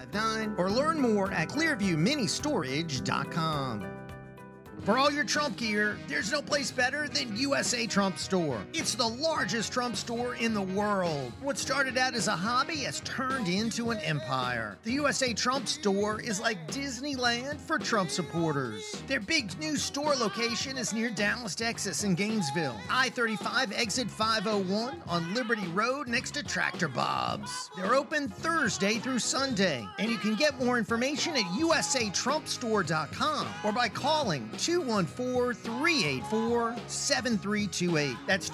888-858-5959 or learn more at clearviewministorage.com. For all your Trump gear, there's no place better than USA Trump Store. It's the largest Trump store in the world. What started out as a hobby has turned into an empire. The USA Trump Store is like Disneyland for Trump supporters. Their big new store location is near Dallas, Texas in Gainesville. I-35 exit 501 on Liberty Road next to Tractor Bob's. They're open Thursday through Sunday, and you can get more information at usatrumpstore.com or by calling 214-384-7328. That's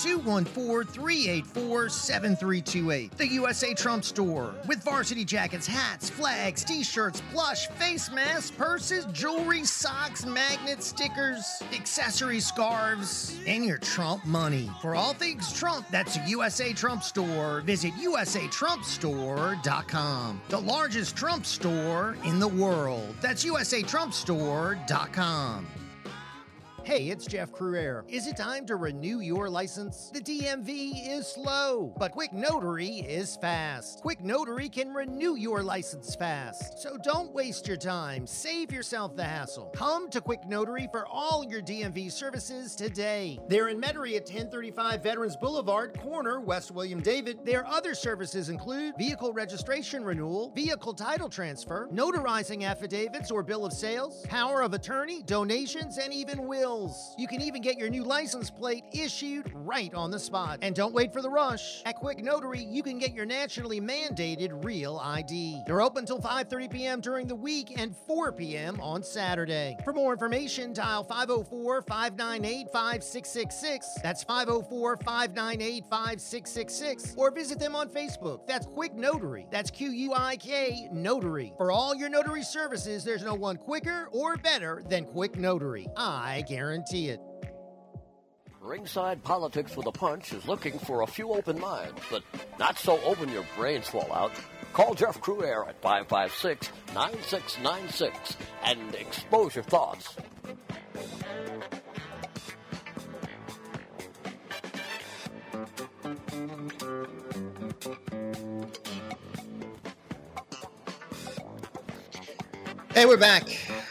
214-384-7328. The USA Trump Store with varsity jackets, hats, flags, t-shirts, plush, face masks, purses, jewelry, socks, magnets, stickers, accessories, scarves, and your Trump money. For all things Trump, that's the USA Trump Store. Visit usatrumpstore.com. The largest Trump store in the world. That's usatrumpstore.com. Hey, it's Jeff Cruere. Is it time to renew your license? The DMV is slow, but Quick Notary is fast. Quick Notary can renew your license fast. So don't waste your time. Save yourself the hassle. Come to Quick Notary for all your DMV services today. They're in Metairie at 1035 Veterans Boulevard, corner West William David. Their other services include vehicle registration renewal, vehicle title transfer, notarizing affidavits or bill of sales, power of attorney, donations, and even wills. You can even get your new license plate issued right on the spot. And don't wait for the rush. At Quick Notary, you can get your nationally mandated real ID. They're open till 5:30 p.m. during the week and 4 p.m. on Saturday. For more information, dial 504-598-5666. That's 504-598-5666. Or visit them on Facebook. That's Quick Notary. That's Q-U-I-K Notary. For all your notary services, there's no one quicker or better than Quick Notary. I guarantee it. Ringside Politics with a Punch is looking for a few open minds, but not so open your brains fall out. Call Jeff Cruere at 556-9696 and expose your thoughts. Hey, we're back.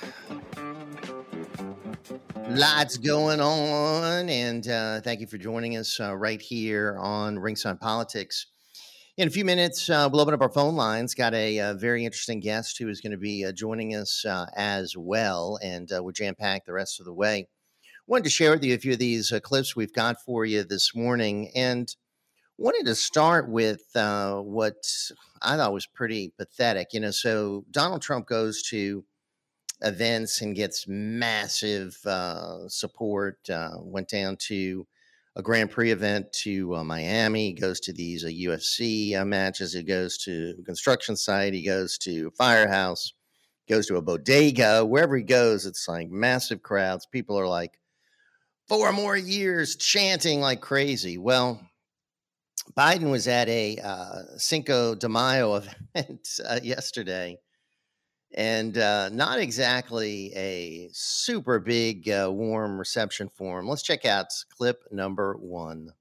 Lots going on, and thank you for joining us right here on Ringside Politics. In a few minutes, we'll open up our phone lines. Got a very interesting guest who is going to be joining us as well, and we're jam-packed the rest of the way. Wanted to share with you a few of these clips we've got for you this morning, and wanted to start with what I thought was pretty pathetic. So Donald Trump goes to events and gets massive support. Went down to a Grand Prix event to Miami. He goes to these UFC matches. He goes to a construction site. He goes to a firehouse. Goes to a bodega. Wherever he goes, it's like massive crowds. People are like, 4 more years, chanting like crazy. Well, Biden was at a Cinco de Mayo event yesterday. And not exactly a super big, warm reception for him. Let's check out clip number 1.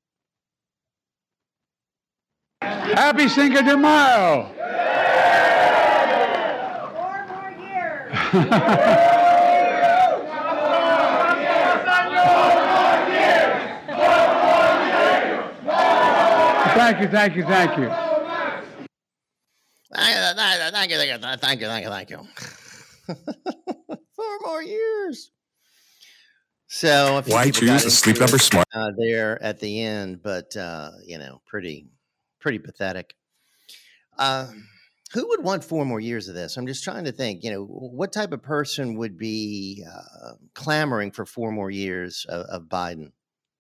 Happy Cinco de Mayo! 4 more years! Thank you. Thank you. 4 more years. So Why choose a Sleep Number Smart there at the end, but pretty pathetic. Who would want 4 more years of this? I'm just trying to think. What type of person would be clamoring for 4 more years of Biden?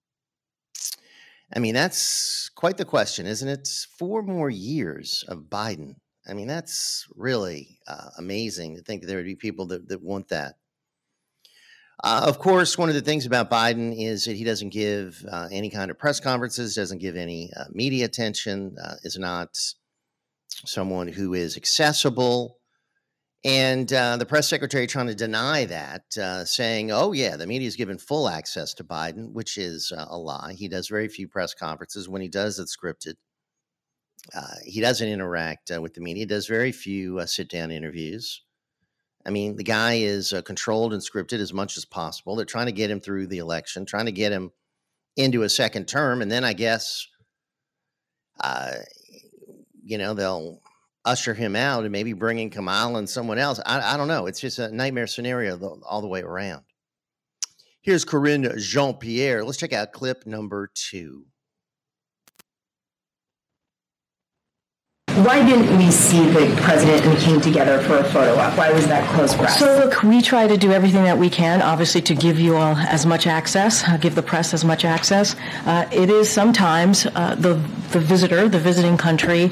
I mean, that's quite the question, isn't it? 4 more years of Biden. I mean, that's really amazing to think that there would be people that want that. Of course, one of the things about Biden is that he doesn't give any kind of press conferences, doesn't give any media attention, is not someone who is accessible. And the press secretary trying to deny that, saying, oh, yeah, the media is given full access to Biden, which is a lie. He does very few press conferences. When he does, it's scripted. He doesn't interact with the media, does very few sit-down interviews. I mean, the guy is controlled and scripted as much as possible. They're trying to get him through the election, trying to get him into a second term. And then I guess, they'll usher him out and maybe bring in Kamala and someone else. I don't know. It's just a nightmare scenario all the way around. Here's Karine Jean-Pierre. Let's check out clip number 2. Why didn't we see the president and king together for a photo op? Why was that closed press? So look, we try to do everything that we can, obviously, to give you all as much access, give the press as much access. It is sometimes the visitor, the visiting country,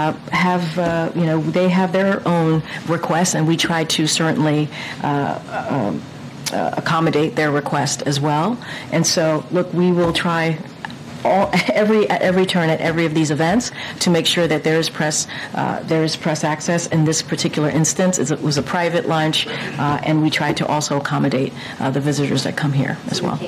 they have their own requests, and we try to certainly accommodate their request as well. And so, look, we will try at every turn at every of these events to make sure that there is press access. In this particular instance, it was a private lunch, and we try to also accommodate the visitors that come here as well.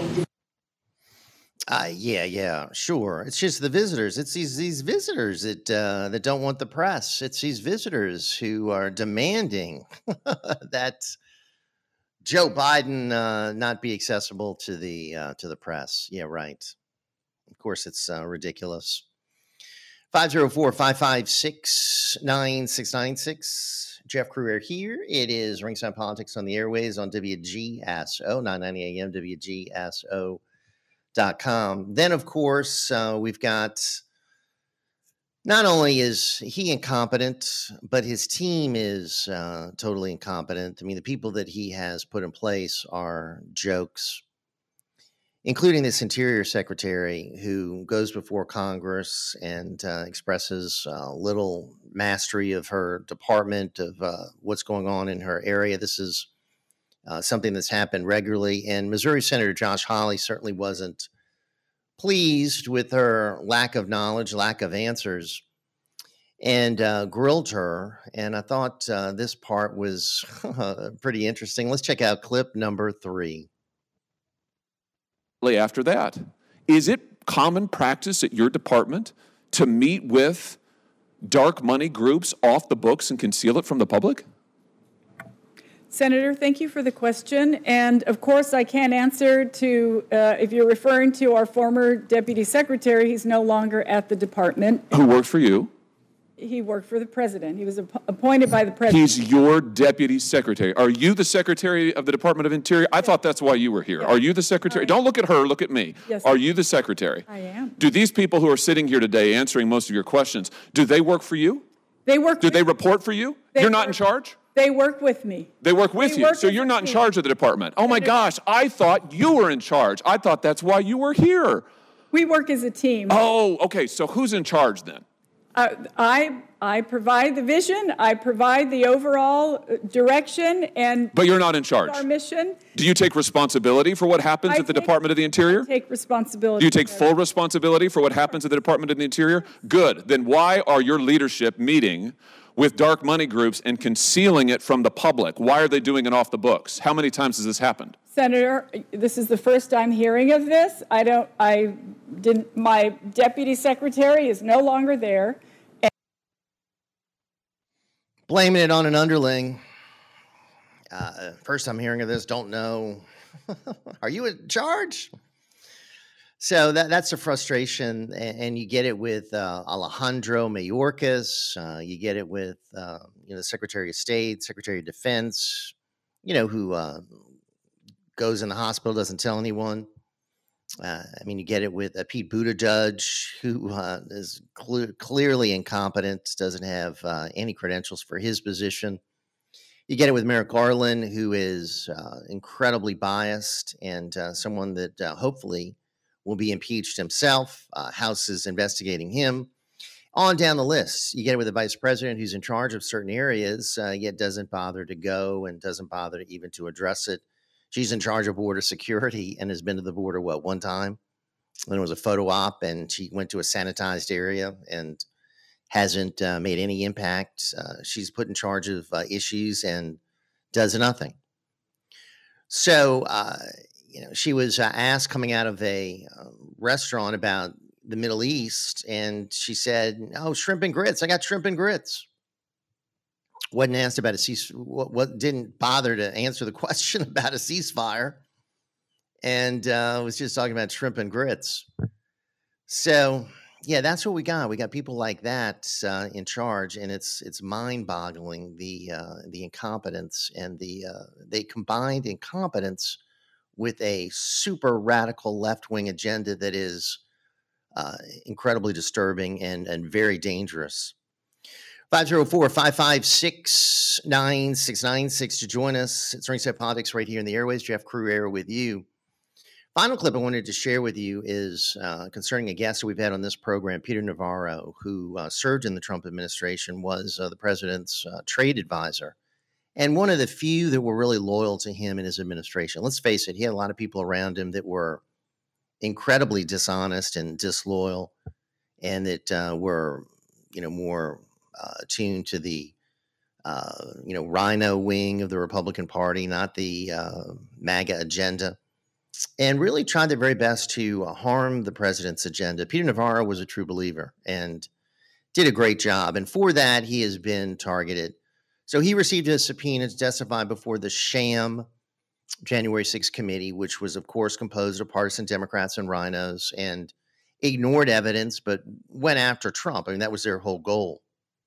Yeah, sure. It's just the visitors. It's these visitors that don't want the press. It's these visitors who are demanding that Joe Biden not be accessible to the press. Yeah, right. Of course, it's ridiculous. 504-556-9696. Jeff Crouere here. It is Ringside Politics on the airways on WGSO, 990 AM, WGSO.com. Then, of course, we've got, not only is he incompetent, but his team is totally incompetent. I mean, the people that he has put in place are jokes, including this Interior Secretary who goes before Congress and expresses little mastery of her department, of what's going on in her area. This is something that's happened regularly. And Missouri Senator Josh Hawley certainly wasn't pleased with her lack of knowledge, lack of answers, and grilled her. And I thought this part was pretty interesting. Let's check out clip number 3. After that, is it common practice at your department to meet with dark money groups off the books and conceal it from the public? Senator, thank you for the question. And of course, I can't answer to, if you're referring to our former deputy secretary, he's no longer at the department. Who worked for you? He worked for the president. He was appointed by the president. He's your deputy secretary. Are you the secretary of the Department of Interior? I thought that's why you were here. Are you the secretary? Don't look at her, look at me. Yes. Are you the secretary? I am. Do these people who are sitting here today answering most of your questions, do they work for you? They work. Do they report for you? You're not in charge? They work with me. They work with you. So you're not in charge of the department. Oh my gosh, I thought you were in charge. I thought that's why you were here. We work as a team. Oh, okay. So who's in charge then? I provide the vision, I provide the overall direction, and but you're not in charge. Our mission. Do you take responsibility for what happens at the Department of the Interior? I take responsibility. Do you take full responsibility for what happens at the Department of the Interior? Good. Then why are your leadership meeting with dark money groups and concealing it from the public? Why are they doing it off the books? How many times has this happened? Senator, this is the first I'm hearing of this. My deputy secretary is no longer there. Blaming it on an underling. First I'm hearing of this, don't know. Are you in charge? So that's the frustration, and you get it with Alejandro Mayorkas. You get it with the Secretary of State, Secretary of Defense, who goes in the hospital, doesn't tell anyone. You get it with Pete Buttigieg, who is clearly incompetent, doesn't have any credentials for his position. You get it with Merrick Garland, who is incredibly biased and someone that hopefully will be impeached himself. House is investigating him. On down the list, you get it with the vice president who's in charge of certain areas, yet doesn't bother to go and doesn't bother even to address it. She's in charge of border security and has been to the border, one time? And it was a photo op, and she went to a sanitized area and hasn't made any impact. She's put in charge of issues and does nothing. So, she was asked coming out of a restaurant about the Middle East, and she said, "Oh, shrimp and grits. I got shrimp and grits." Wasn't asked about a what didn't bother to answer the question about a ceasefire, and was just talking about shrimp and grits. So yeah, that's what we got. We got people like that in charge, and it's mind-boggling the incompetence and they combined incompetence with a super radical left-wing agenda that is incredibly disturbing and very dangerous. 504-556-9696 to join us. It's Ringside Politics right here in the airways. Jeff Cruier with you. Final clip I wanted to share with you is concerning a guest that we've had on this program, Peter Navarro, who served in the Trump administration, was the president's trade advisor, and one of the few that were really loyal to him in his administration. Let's face it, he had a lot of people around him that were incredibly dishonest and disloyal, and that were, more attuned to the, rhino wing of the Republican Party, not the MAGA agenda, and really tried their very best to harm the president's agenda. Peter Navarro was a true believer and did a great job. And for that, he has been targeted. So he received a subpoena to testify before the sham January 6th committee, which was, of course, composed of partisan Democrats and rhinos, and ignored evidence, but went after Trump. I mean, that was their whole goal.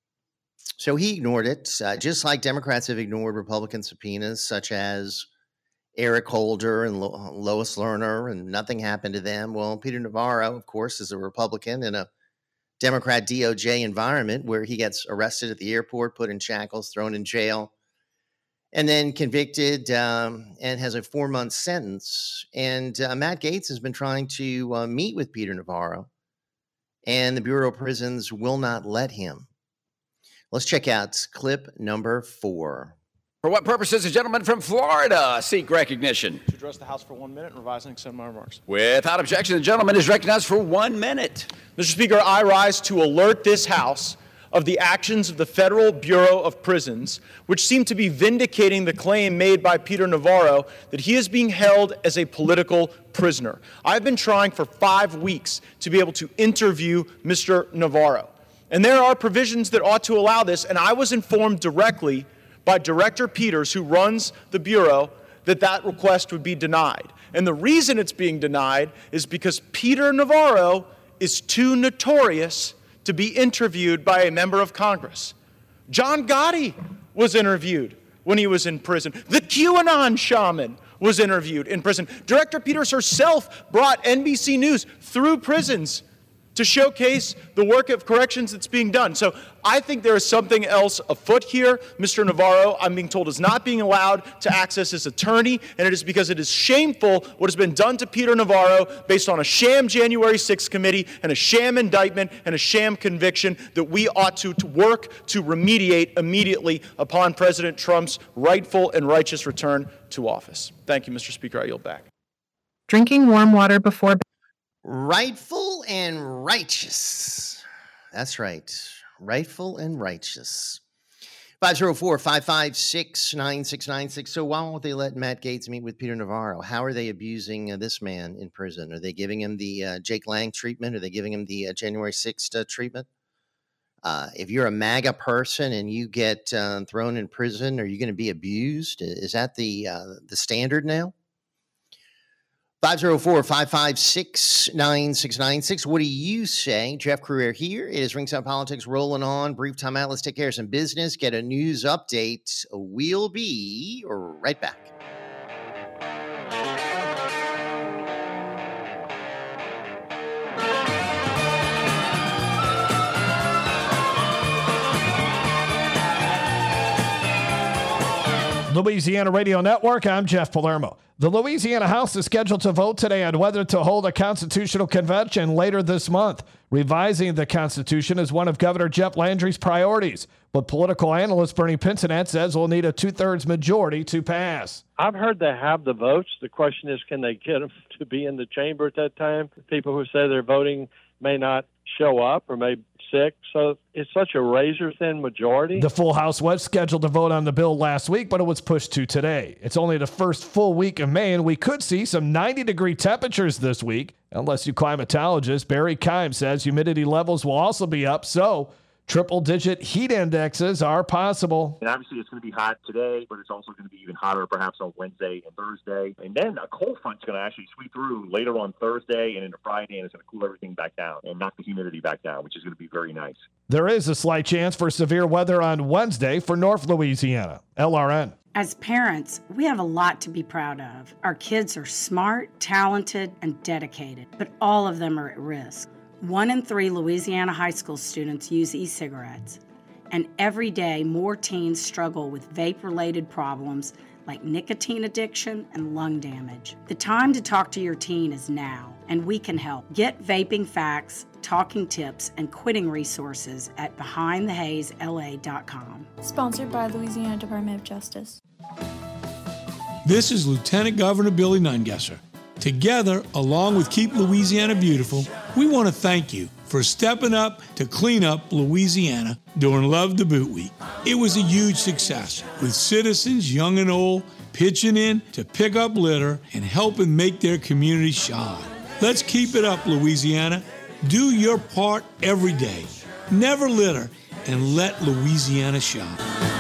So he ignored it, just like Democrats have ignored Republican subpoenas, such as Eric Holder and Lois Lerner, and nothing happened to them. Well, Peter Navarro, of course, is a Republican in a Democrat DOJ environment where he gets arrested at the airport, put in shackles, thrown in jail, and then convicted and has a 4-month sentence. And Matt Gaetz has been trying to meet with Peter Navarro, and the Bureau of Prisons will not let him. Let's check out clip number 4. For what purpose does the gentleman from Florida seek recognition? To address the House for 1 minute and revise and accept my remarks. Without objection, the gentleman is recognized for 1 minute. Mr. Speaker, I rise to alert this House of the actions of the Federal Bureau of Prisons, which seem to be vindicating the claim made by Peter Navarro that he is being held as a political prisoner. I've been trying for 5 weeks to be able to interview Mr. Navarro. And there are provisions that ought to allow this, and I was informed directly by Director Peters, who runs the Bureau, that that request would be denied. And the reason it's being denied is because Peter Navarro is too notorious to be interviewed by a member of Congress. John Gotti was interviewed when he was in prison. The QAnon shaman was interviewed in prison. Director Peters herself brought NBC News through prisons to showcase the work of corrections that's being done. So I think there is something else afoot here. Mr. Navarro, I'm being told, is not being allowed to access his attorney, and it is because it is shameful what has been done to Peter Navarro based on a sham January 6th committee and a sham indictment and a sham conviction that we ought to work to remediate immediately upon President Trump's rightful and righteous return to office. Thank you, Mr. Speaker. I yield back. Drinking warm water before Rightful and righteous. That's right. Rightful and righteous. 504-556-9696. So why won't they let Matt Gaetz meet with Peter Navarro? How are they abusing this man in prison? Are they giving him the Jake Lang treatment? Are they giving him the January 6th treatment? If you're a MAGA person and you get thrown in prison, are you going to be abused? Is that the standard now? 504-556-9696. What do you say? Jeff Cruier here. It is Ringside Politics rolling on. Brief time out. Let's take care of some business. Get a news update. We'll be right back. Louisiana Radio Network, I'm Jeff Palermo. The Louisiana House is scheduled to vote today on whether to hold a constitutional convention later this month. Revising the Constitution is one of Governor Jeff Landry's priorities, but political analyst Bernie Pincinat says we'll need a 2/3 majority to pass. I've heard they have the votes. The question is, can they get them to be in the chamber at that time? People who say they're voting may not show up or may 6. So it's such a razor-thin majority. The full House was scheduled to vote on the bill last week, but it was pushed to today. It's only the first full week of May, and we could see some 90-degree temperatures this week. Unless you climatologist Barry Keim says humidity levels will also be up, so triple-digit heat indexes are possible. And obviously it's going to be hot today, but it's also going to be even hotter perhaps on Wednesday and Thursday. And then a cold front's going to actually sweep through later on Thursday and into Friday, and it's going to cool everything back down and knock the humidity back down, which is going to be very nice. There is a slight chance for severe weather on Wednesday for North Louisiana. LRN. As parents, we have a lot to be proud of. Our kids are smart, talented, and dedicated, but all of them are at risk. 1 in 3 Louisiana high school students use e-cigarettes, and every day more teens struggle with vape-related problems like nicotine addiction and lung damage. The time to talk to your teen is now, and we can help. Get vaping facts, talking tips, and quitting resources at BehindTheHazeLA.com. Sponsored by Louisiana Department of Justice. This is Lieutenant Governor Billy Nungesser. Together, along with Keep Louisiana Beautiful, we want to thank you for stepping up to clean up Louisiana during Love the Boot Week. It was a huge success, with citizens, young and old, pitching in to pick up litter and helping make their community shine. Let's keep it up, Louisiana. Do your part every day. Never litter, and let Louisiana shine.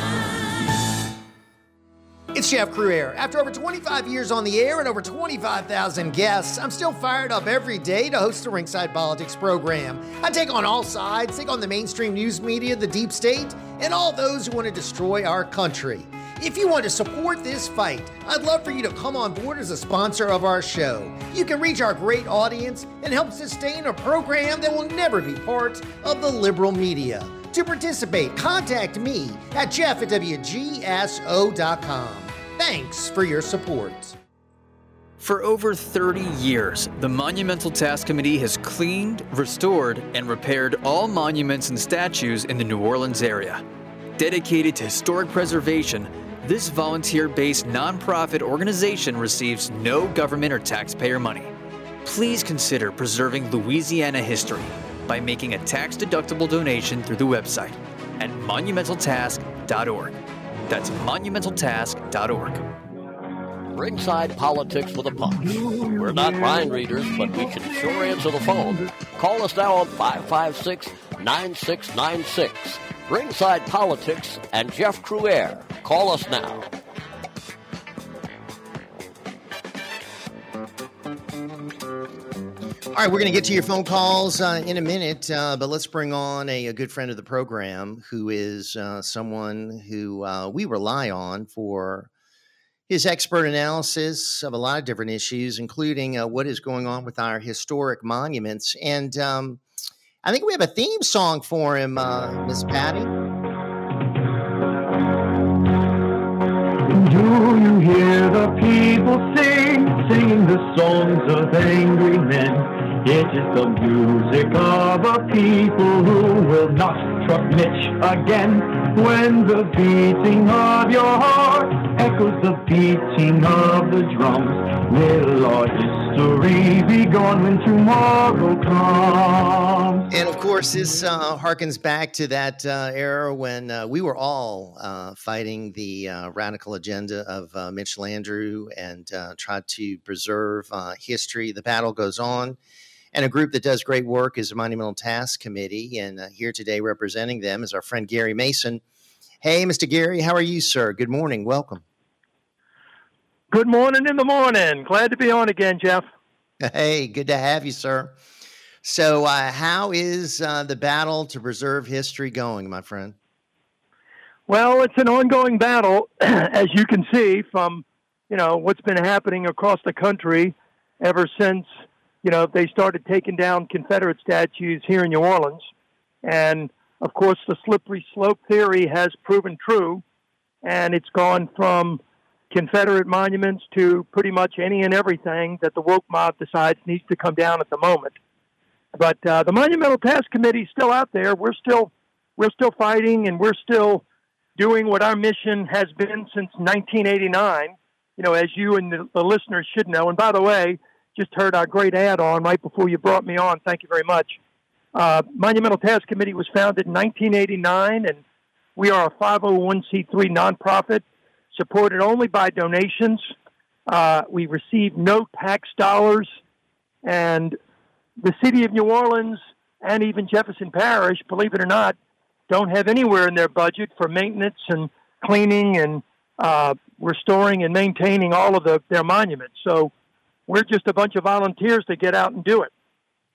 It's Jeff Crouere. After over 25 years on the air and over 25,000 guests, I'm still fired up every day to host the Ringside Politics program. I take on all sides, take on the mainstream news media, the deep state, and all those who want to destroy our country. If you want to support this fight, I'd love for you to come on board as a sponsor of our show. You can reach our great audience and help sustain a program that will never be part of the liberal media. To participate, contact me at jeff@wgso.com. Thanks for your support. For over 30 years, the Monumental Task Committee has cleaned, restored, and repaired all monuments and statues in the New Orleans area. Dedicated to historic preservation, this volunteer-based nonprofit organization receives no government or taxpayer money. Please consider preserving Louisiana history by making a tax-deductible donation through the website at monumentaltask.org. That's monumentaltask.org. Ringside Politics with a Punch. We're not mind readers, but we can sure answer the phone. Call us now on 556-9696. Ringside Politics and Jeff Crouere. Call us now. All right, we're going to get to your phone calls in a minute, but let's bring on a good friend of the program who is someone who we rely on for his expert analysis of a lot of different issues, including what is going on with our historic monuments. And I think we have a theme song for him, Miss Patty. Do you hear the people singing the songs of angry men? It is the music of a people who will not trust Mitch again. When the beating of your heart echoes the beating of the drums, will our history be gone when tomorrow comes? And of course, this harkens back to that era when we were all fighting the radical agenda of Mitch Landrieu and tried to preserve history. The battle goes on. And a group that does great work is the Monumental Task Committee. And here today representing them is our friend Gary Mason. Hey, Mr. Gary, how are you, sir? Good morning. Welcome. Good morning in the morning. Glad to be on again, Jeff. Hey, good to have you, sir. So how is the battle to preserve history going, my friend? Well, it's an ongoing battle, as you can see from, what's been happening across the country ever since they started taking down Confederate statues here in New Orleans. And, of course, the slippery slope theory has proven true. And it's gone from Confederate monuments to pretty much any and everything that the woke mob decides needs to come down at the moment. But the Monumental Task Committee is still out there. We're still fighting, and we're still doing what our mission has been since 1989, as you and the listeners should know. And by the way, just heard our great ad on right before you brought me on. Thank you very much. Monumental Task Committee was founded in 1989, and we are a 501c3 nonprofit supported only by donations. We receive no tax dollars, and the city of New Orleans and even Jefferson Parish, believe it or not, don't have anywhere in their budget for maintenance and cleaning and restoring and maintaining all of their monuments. So we're just a bunch of volunteers that get out and do it.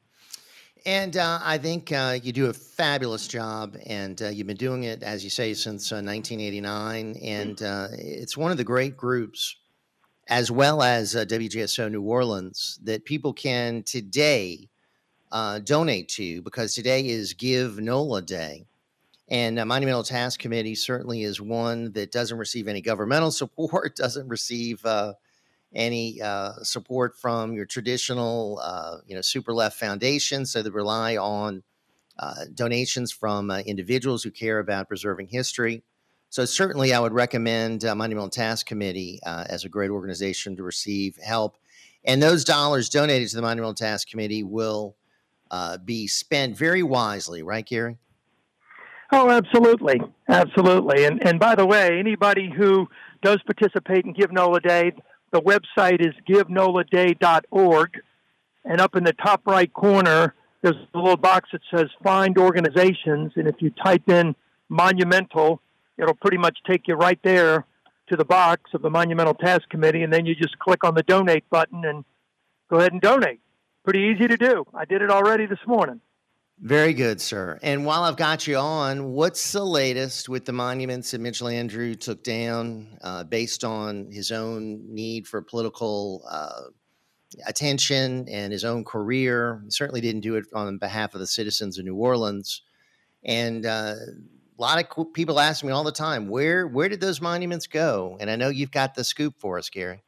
And I think you do a fabulous job, and you've been doing it, as you say, since 1989. And it's one of the great groups, as well as WGSO New Orleans, that people can today donate to, because today is Give NOLA Day. And Monumental Task Committee certainly is one that doesn't receive any governmental support, doesn't receive any support from your traditional, super left foundations. So they rely on donations from individuals who care about preserving history. So certainly I would recommend Monumental Task Committee as a great organization to receive help. And those dollars donated to the Monumental Task Committee will be spent very wisely, right, Gary? Oh, absolutely. Absolutely. And by the way, anybody who does participate in Give NOLA Day, the website is givenoladay.org. And up in the top right corner, there's a little box that says Find Organizations. And if you type in Monumental, it'll pretty much take you right there to the box of the Monumental Task Committee. And then you just click on the donate button and go ahead and donate. Pretty easy to do. I did it already this morning. Very good, sir. And while I've got you on, what's the latest with the monuments that Mitch Landrieu took down based on his own need for political attention and his own career? He certainly didn't do it on behalf of the citizens of New Orleans. And a lot of people ask me all the time, where did those monuments go? And I know you've got the scoop for us, Gary.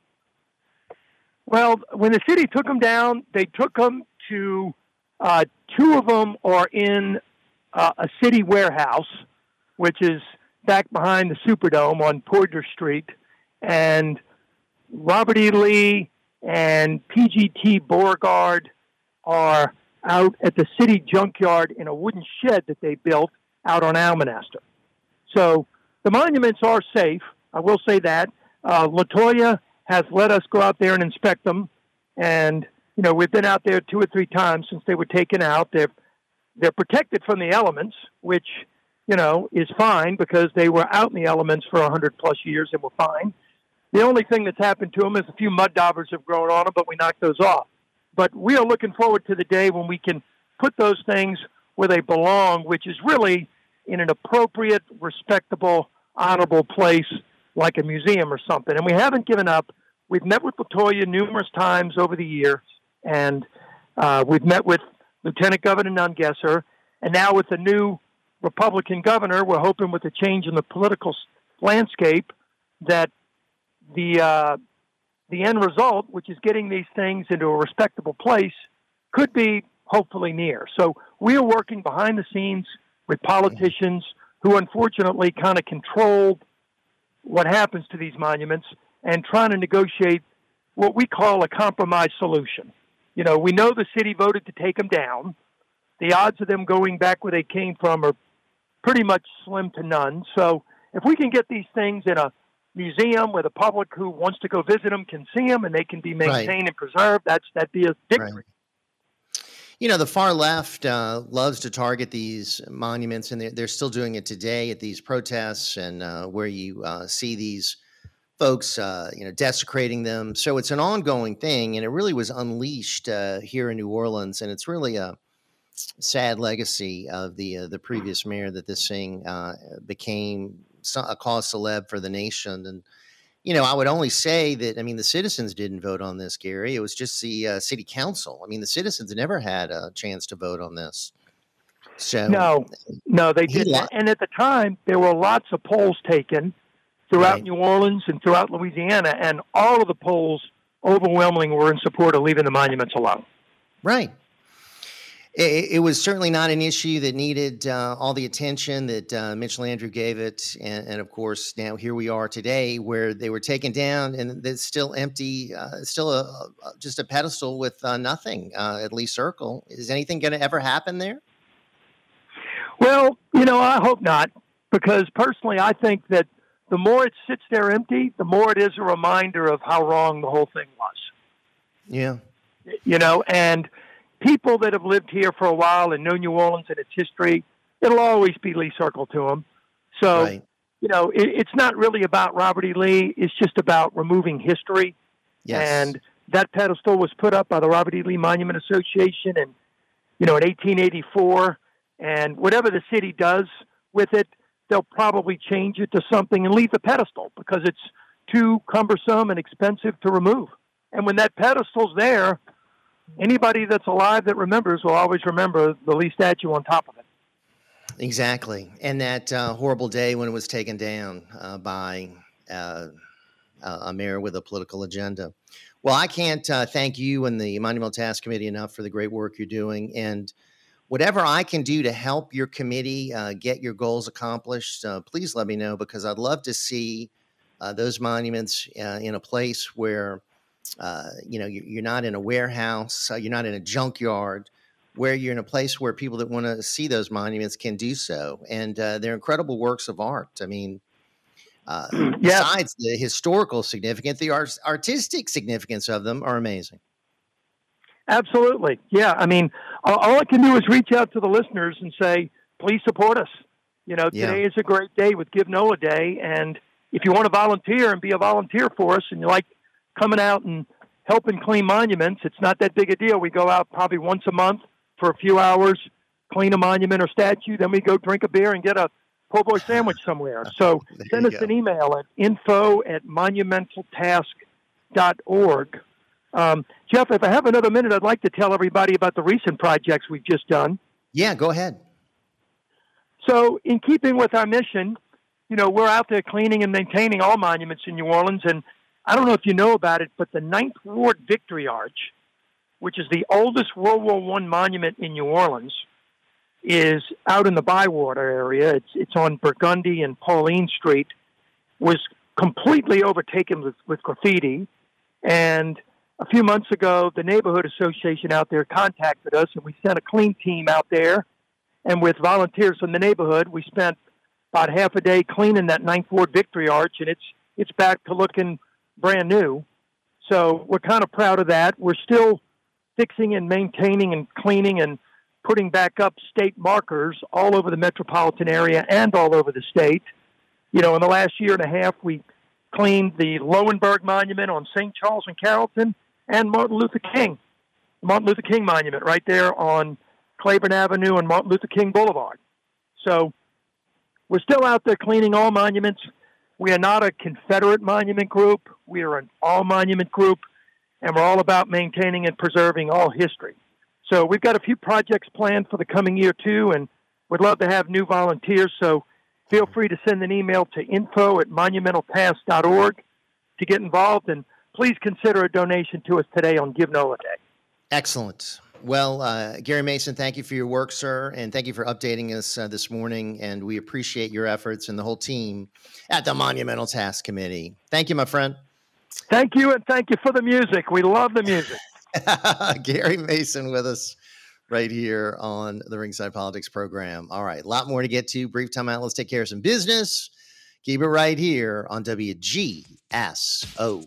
Well, when the city took them down, they took them to two of them are in a city warehouse, which is back behind the Superdome on Poydras Street. And Robert E. Lee and PGT Beauregard are out at the city junkyard in a wooden shed that they built out on Almonaster. So the monuments are safe. I will say that. LaToya has let us go out there and inspect them. And we've been out there 2 or 3 times since they were taken out. They're protected from the elements, which, is fine because they were out in the elements for 100 plus years and were fine. The only thing that's happened to them is a few mud daubers have grown on them, but we knocked those off. But we are looking forward to the day when we can put those things where they belong, which is really in an appropriate, respectable, honorable place like a museum or something. And we haven't given up. We've met with LaToya numerous times over the years. And we've met with Lieutenant Governor Nungesser, and now with the new Republican governor, we're hoping with the change in the political landscape that the end result, which is getting these things into a respectable place, could be hopefully near. So we are working behind the scenes with politicians who unfortunately kind of control what happens to these monuments and trying to negotiate what we call a compromise solution. We know the city voted to take them down. The odds of them going back where they came from are pretty much slim to none. So if we can get these things in a museum where the public who wants to go visit them can see them and they can be maintained and preserved, that'd be a victory. Right. The far left loves to target these monuments, and they're still doing it today at these protests and where you see these folks, desecrating them. So it's an ongoing thing, and it really was unleashed here in New Orleans, and it's really a sad legacy of the previous mayor that this thing became a cause celeb for the nation. And I would only say that the citizens didn't vote on this, Gary. It was just the city council. The citizens never had a chance to vote on this. So no, they didn't. And at the time, there were lots of polls taken throughout New Orleans and throughout Louisiana, and all of the polls overwhelmingly were in support of leaving the monuments alone. Right. It was certainly not an issue that needed all the attention that Mitch Landrieu gave it. And of course, now here we are today where they were taken down and it's still empty, still just a pedestal with nothing, at Lee Circle. Is anything going to ever happen there? Well, I hope not, because personally I think that the more it sits there empty, the more it is a reminder of how wrong the whole thing was. Yeah. And people that have lived here for a while and know New Orleans and its history, it'll always be Lee Circle to them. So, right. It's not really about Robert E. Lee. It's just about removing history. Yes. And that pedestal was put up by the Robert E. Lee Monument Association in 1884. And whatever the city does with it, they'll probably change it to something and leave the pedestal because it's too cumbersome and expensive to remove. And when that pedestal's there, anybody that's alive that remembers will always remember the Lee statue on top of it. Exactly. And that horrible day when it was taken down by a mayor with a political agenda. Well, I can't thank you and the Monumental Task Committee enough for the great work you're doing. And whatever I can do to help your committee get your goals accomplished, please let me know, because I'd love to see those monuments in a place where, you're not in a warehouse, you're not in a junkyard, where you're in a place where people that want to see those monuments can do so. And they're incredible works of art. I mean, besides the historical significance, the artistic significance of them are amazing. Absolutely. Yeah. I mean, all I can do is reach out to the listeners and say, please support us. Today is a great day with Give NOLA Day. And if you want to volunteer and be a volunteer for us and you like coming out and helping clean monuments, it's not that big a deal. We go out probably once a month for a few hours, clean a monument or statue. Then we go drink a beer and get a po' boy sandwich somewhere. So send us an email at info@monumentaltask.org. Jeff, if I have another minute, I'd like to tell everybody about the recent projects we've just done. Yeah, go ahead. So in keeping with our mission, we're out there cleaning and maintaining all monuments in New Orleans. And I don't know if you know about it, but the 9th Ward Victory Arch, which is the oldest World War I monument in New Orleans, is out in the Bywater area. It's on Burgundy and Pauline Street, was completely overtaken with graffiti. And a few months ago, the neighborhood association out there contacted us, and we sent a clean team out there. And with volunteers from the neighborhood, we spent about half a day cleaning that 9th Ward Victory Arch, and it's back to looking brand new. So we're kind of proud of that. We're still fixing and maintaining and cleaning and putting back up state markers all over the metropolitan area and all over the state. In the last year and a half, we cleaned the Lowenberg Monument on St. Charles and Carrollton and Martin Luther King Monument right there on Claiborne Avenue and Martin Luther King Boulevard. So we're still out there cleaning all monuments. We are not a Confederate monument group. We are an all monument group, and we're all about maintaining and preserving all history. So we've got a few projects planned for the coming year, too, and we'd love to have new volunteers. So feel free to send an email to info@monumentaltask.org to get involved, and please consider a donation to us today on Give NOLA Day. Excellent. Well, Gary Mason, thank you for your work, sir, and thank you for updating us this morning, and we appreciate your efforts and the whole team at the Monumental Task Committee. Thank you, my friend. Thank you, and thank you for the music. We love the music. Gary Mason with us right here on the Ringside Politics program. All right, a lot more to get to. Brief time out. Let's take care of some business. Keep it right here on WGSO.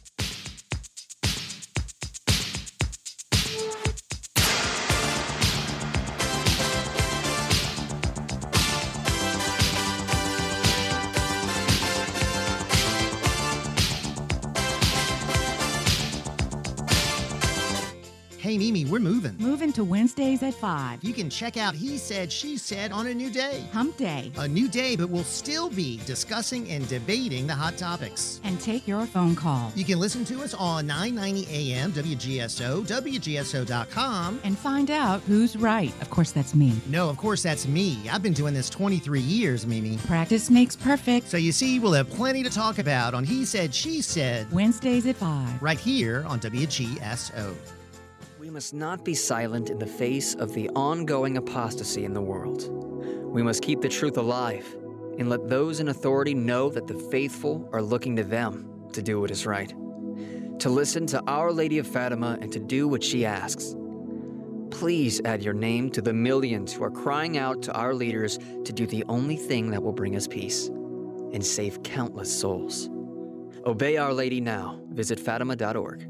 Hey, Mimi, we're moving. Moving to Wednesdays at 5. You can check out He Said, She Said on a new day. Hump Day. A new day, but we'll still be discussing and debating the hot topics. And take your phone call. You can listen to us on 990 AM, WGSO, WGSO.com. And find out who's right. Of course, that's me. No, of course, that's me. I've been doing this 23 years, Mimi. Practice makes perfect. So you see, we'll have plenty to talk about on He Said, She Said. Wednesdays at 5. Right here on WGSO. We must not be silent in the face of the ongoing apostasy in the world. We must keep the truth alive and let those in authority know that the faithful are looking to them to do what is right, to listen to Our Lady of Fatima and to do what she asks. please add your name to the millions who are crying out to our leaders to do the only thing that will bring us peace and save countless souls. Obey Our Lady now. Visit Fatima.org.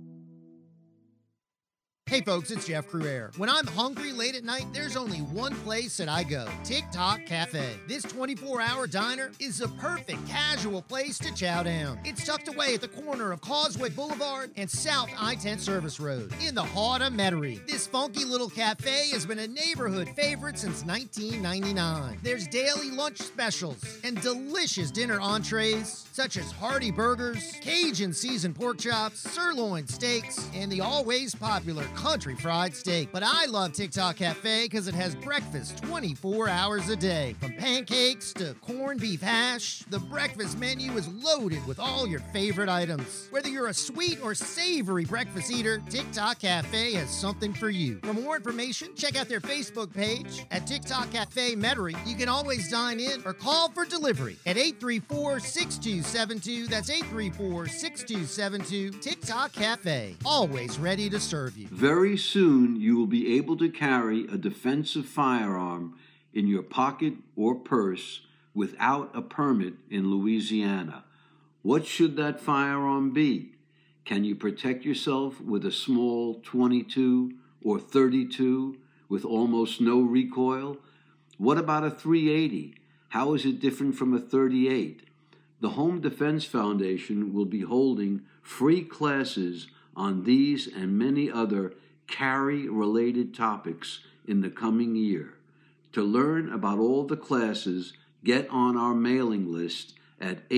Hey folks, it's Jeff Cruere. When I'm hungry late at night, there's only one place that I go, TikTok Cafe. This 24-hour diner is the perfect casual place to chow down. It's tucked away at the corner of Causeway Boulevard and South I-10 Service Road in the heart of Metairie. This funky little cafe has been a neighborhood favorite since 1999. There's daily lunch specials and delicious dinner entrees such as hearty burgers, Cajun seasoned pork chops, sirloin steaks, and the always popular country fried steak. But I love TikTok Cafe because it has breakfast 24 hours a day. From pancakes to corned beef hash, the breakfast menu is loaded with all your favorite items. Whether you're a sweet or savory breakfast eater, TikTok Cafe has something for you. For more information, check out their Facebook page at TikTok Cafe Metairie. You can always dine in or call for delivery at 834-6272. That's 834-6272. TikTok Cafe, always ready to serve you. Very soon, you will be able to carry a defensive firearm in your pocket or purse without a permit in Louisiana. What should that firearm be? Can you protect yourself with a small .22 or .32 with almost no recoil? What about a .380? How is it different from a .38? The Home Defense Foundation will be holding free classes on these and many other carry-related topics in the coming year. To learn about all the classes, get on our mailing list at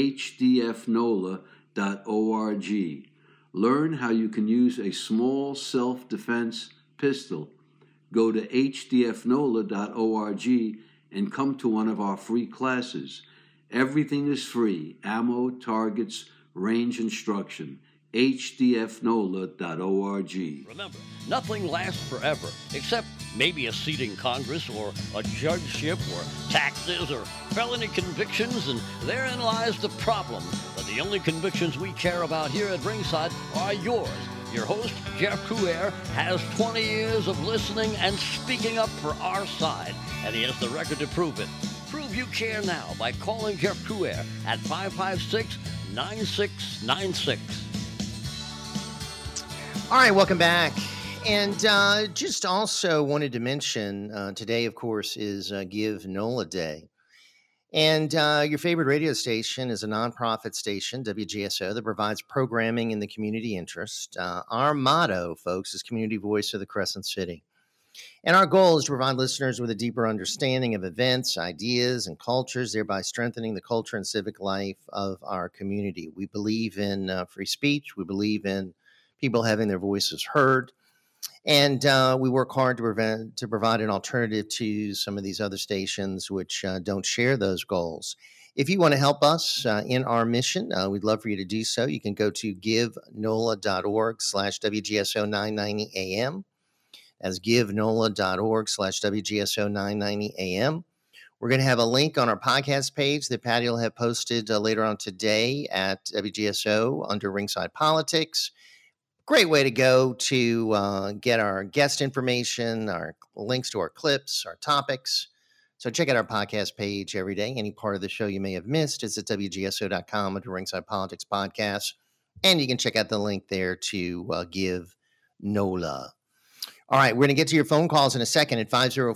hdfnola.org. Learn how you can use a small self-defense pistol. Go to hdfnola.org and come to one of our free classes. Everything is free: ammo, targets, range instruction. hdfnola.org. Remember, nothing lasts forever, except maybe a seat in Congress or a judgeship or taxes or felony convictions, and therein lies the problem. But the only convictions we care about here at Ringside are yours. Your host, Jeff Cruere, has 20 years of listening and speaking up for our side, and he has the record to prove it. Prove you care now by calling Jeff Cruere at 556-9696. All right, welcome back. And just also wanted to mention today, of course, is Give NOLA Day. And your favorite radio station is a nonprofit station, WGSO, that provides programming in the community interest. Our motto, folks, is Community Voice of the Crescent City. And our goal is to provide listeners with a deeper understanding of events, ideas, and cultures, thereby strengthening the culture and civic life of our community. We believe in free speech. We believe in people having their voices heard. And we work hard to provide an alternative to some of these other stations which don't share those goals. If you want to help us in our mission, we'd love for you to do so. You can go to givenola.org/WGSO990AM. That's givenola.org/WGSO990AM. We're going to have a link on our podcast page that Patty will have posted later on today at WGSO under Ringside Politics. Great way to go to get our guest information, our links to our clips, our topics. So check out our podcast page every day. Any part of the show you may have missed is at WGSO.com under Ringside Politics Podcast. And you can check out the link there to Give NOLA. All right, we're going to get to your phone calls in a second at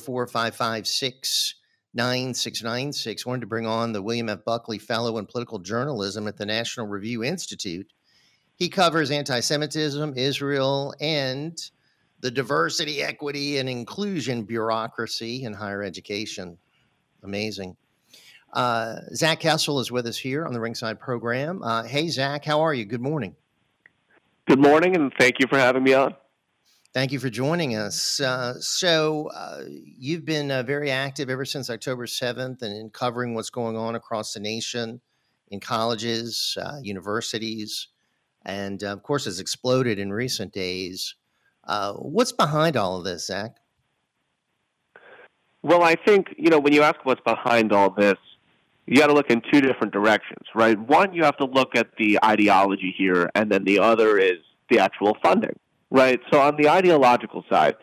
504-556-9696. Wanted to bring on the William F. Buckley Fellow in Political Journalism at the National Review Institute. He covers anti-Semitism, Israel, and the diversity, equity, and inclusion bureaucracy in higher education. Amazing. Zach Kessel is with us here on the Ringside program. Hey, Zach, how are you? Good morning. Good morning, and thank you for having me on. Thank you for joining us. So you've been very active ever since October 7th and in covering what's going on across the nation in colleges, universities, and, of course, has exploded in recent days. What's behind all of this, Zach? Well, I think, when you ask what's behind all this, you got to look in two different directions, right? One, you have to look at the ideology here, and then the other is the actual funding, right? So on the ideological side,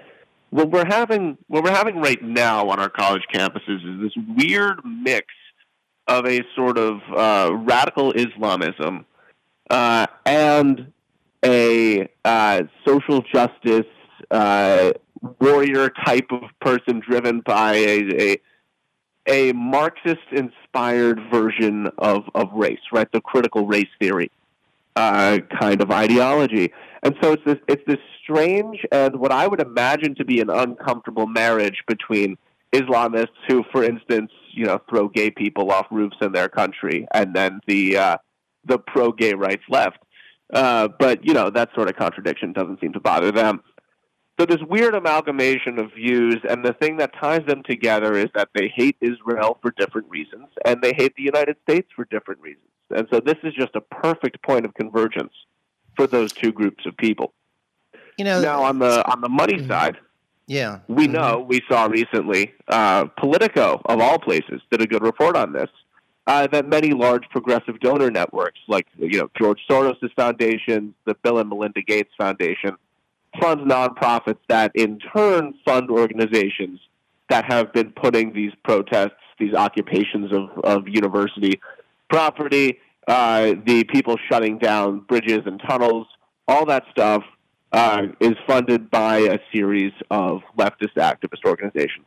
what we're having right now on our college campuses is this weird mix of a sort of radical Islamism and a social justice warrior type of person driven by a Marxist-inspired version of race, right? The critical race theory kind of ideology. And so it's this strange and what I would imagine to be an uncomfortable marriage between Islamists who, for instance, throw gay people off roofs in their country, and then the pro-gay rights left. But that sort of contradiction doesn't seem to bother them. So this weird amalgamation of views, and the thing that ties them together is that they hate Israel for different reasons, and they hate the United States for different reasons. And so this is just a perfect point of convergence for those two groups of people. Now on the money side, we saw recently, Politico, of all places, did a good report on this, that many large progressive donor networks, like George Soros' foundation, the Bill and Melinda Gates Foundation, fund nonprofits that in turn fund organizations that have been putting these protests, these occupations of university property, the people shutting down bridges and tunnels, all that stuff is funded by a series of leftist activist organizations.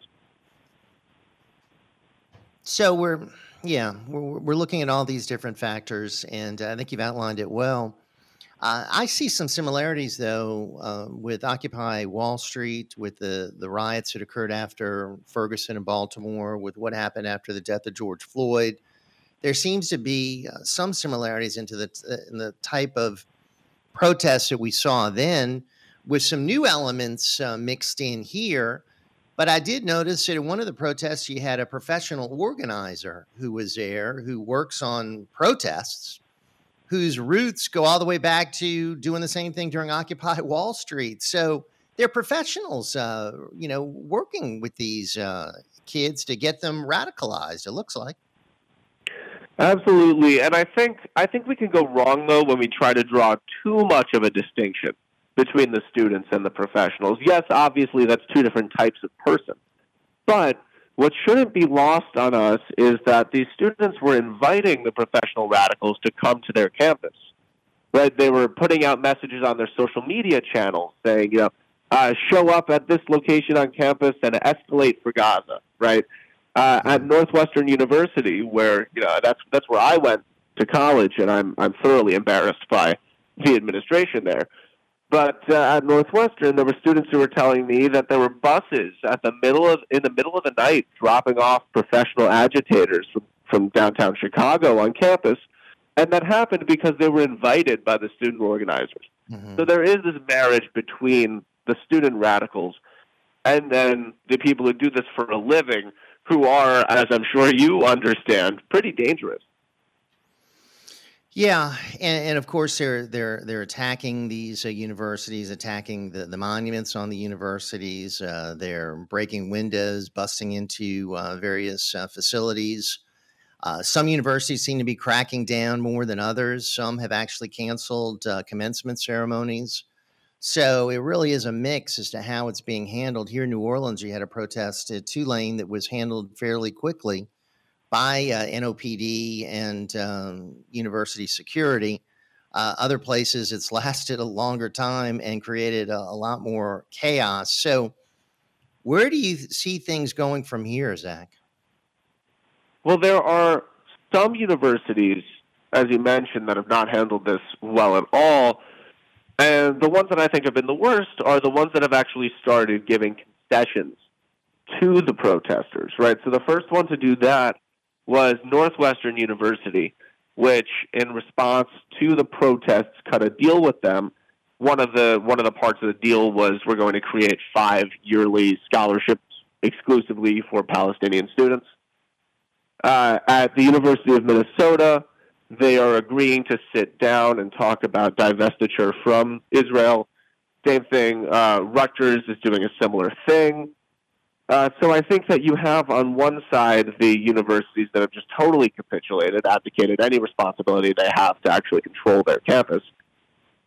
So we're looking at all these different factors, and I think you've outlined it well. I see some similarities, though, with Occupy Wall Street, with the riots that occurred after Ferguson and Baltimore, with what happened after the death of George Floyd. There seems to be some similarities in the type of protests that we saw then, with some new elements mixed in here. But I did notice that in one of the protests, you had a professional organizer who was there, who works on protests, whose roots go all the way back to doing the same thing during Occupy Wall Street. So they're professionals, working with these kids to get them radicalized, it looks like. Absolutely. And I think we can go wrong, though, when we try to draw too much of a distinction between the students and the professionals. Yes, obviously, that's two different types of person. But what shouldn't be lost on us is that these students were inviting the professional radicals to come to their campus. Right? They were putting out messages on their social media channels saying, show up at this location on campus and escalate for Gaza. Right? At Northwestern University, where that's where I went to college, and I'm thoroughly embarrassed by the administration there. But at Northwestern, there were students who were telling me that there were buses in the middle of the night dropping off professional agitators from downtown Chicago on campus, and that happened because they were invited by the student organizers. Mm-hmm. So there is this marriage between the student radicals and then the people who do this for a living, who are, as I'm sure you understand, pretty dangerous. Yeah, and of course they're attacking these universities, attacking the monuments on the universities. They're breaking windows, busting into various facilities. Some universities seem to be cracking down more than others. Some have actually canceled commencement ceremonies. So it really is a mix as to how it's being handled. Here in New Orleans, you had a protest at Tulane that was handled fairly quickly by NOPD and university security. Other places, it's lasted a longer time and created a lot more chaos. So where do you see things going from here, Zach? Well, there are some universities, as you mentioned, that have not handled this well at all. And the ones that I think have been the worst are the ones that have actually started giving concessions to the protesters, right? So the first one to do that was Northwestern University, which, in response to the protests, cut a deal with them. One of the parts of the deal was we're going to create 5 yearly scholarships exclusively for Palestinian students. At the University of Minnesota, they are agreeing to sit down and talk about divestiture from Israel. Same thing, Rutgers is doing a similar thing. So I think that you have on one side the universities that have just totally capitulated, abdicated any responsibility they have to actually control their campus.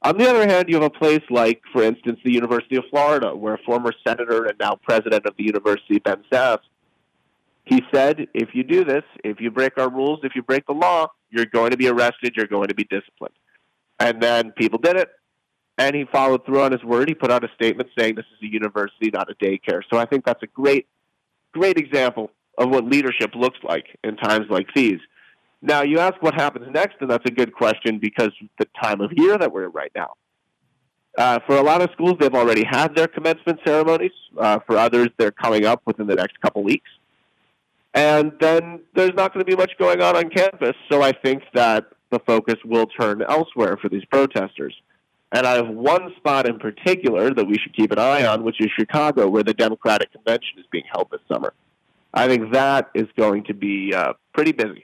On the other hand, you have a place like, for instance, the University of Florida, where former senator and now president of the university, Ben Sasse, he said, if you do this, if you break our rules, if you break the law, you're going to be arrested, you're going to be disciplined. And then people did it, and he followed through on his word. He put out a statement saying this is a university, not a daycare. So I think that's a great example of what leadership looks like in times like these. Now, you ask what happens next, and that's a good question because the time of year that we're in right now. For a lot of schools, they've already had their commencement ceremonies. For others, they're coming up within the next couple weeks. And then there's not going to be much going on campus, so I think that the focus will turn elsewhere for these protesters. And I have one spot in particular that we should keep an eye on, which is Chicago, where the Democratic Convention is being held this summer. I think that is going to be pretty busy.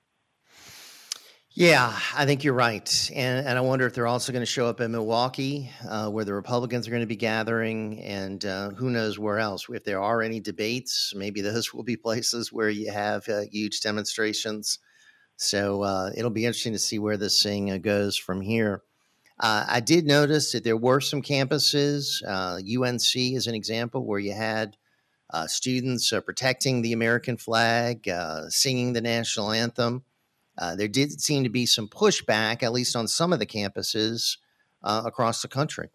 Yeah, I think you're right. And I wonder if they're also going to show up in Milwaukee, where the Republicans are going to be gathering, and who knows where else. If there are any debates, maybe those will be places where you have huge demonstrations. So it'll be interesting to see where this thing goes from here. I did notice that there were some campuses, UNC is an example, where you had students protecting the American flag, singing the national anthem. There did seem to be some pushback, at least on some of the campuses across the country.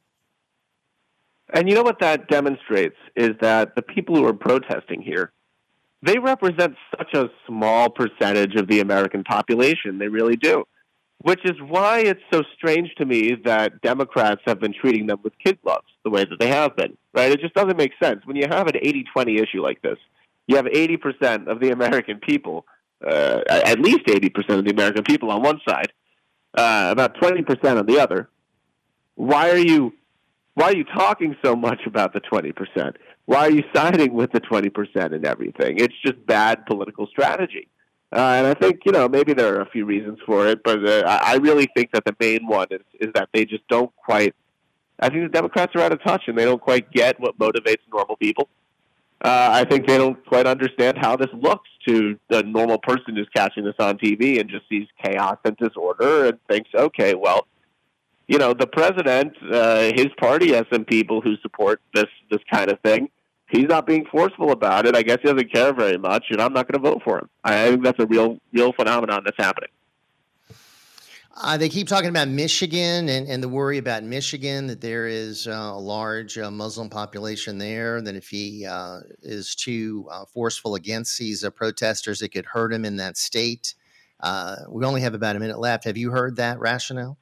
And you know what that demonstrates is that the people who are protesting here, they represent such a small percentage of the American population. They really do. Which is why it's so strange to me that Democrats have been treating them with kid gloves the way that they have been, right? It just doesn't make sense. When you have an 80-20 issue like this, you have 80% of the American people, at least 80% of the American people on one side, about 20% on the other. Why are you talking so much about the 20%? Why are you siding with the 20% in everything? It's just bad political strategy. And I think, maybe there are a few reasons for it, but I really think that the main one is that they just don't quite, I think the Democrats are out of touch and they don't quite get what motivates normal people. I think they don't quite understand how this looks to the normal person who's catching this on TV and just sees chaos and disorder and thinks, okay, well, the president, his party has some people who support this kind of thing. He's not being forceful about it. I guess he doesn't care very much, and I'm not going to vote for him. I think that's a real phenomenon that's happening. They keep talking about Michigan and the worry about Michigan, that there is a large Muslim population there, that if he is too forceful against these protesters, it could hurt him in that state. We only have about a minute left. Have you heard that rationale?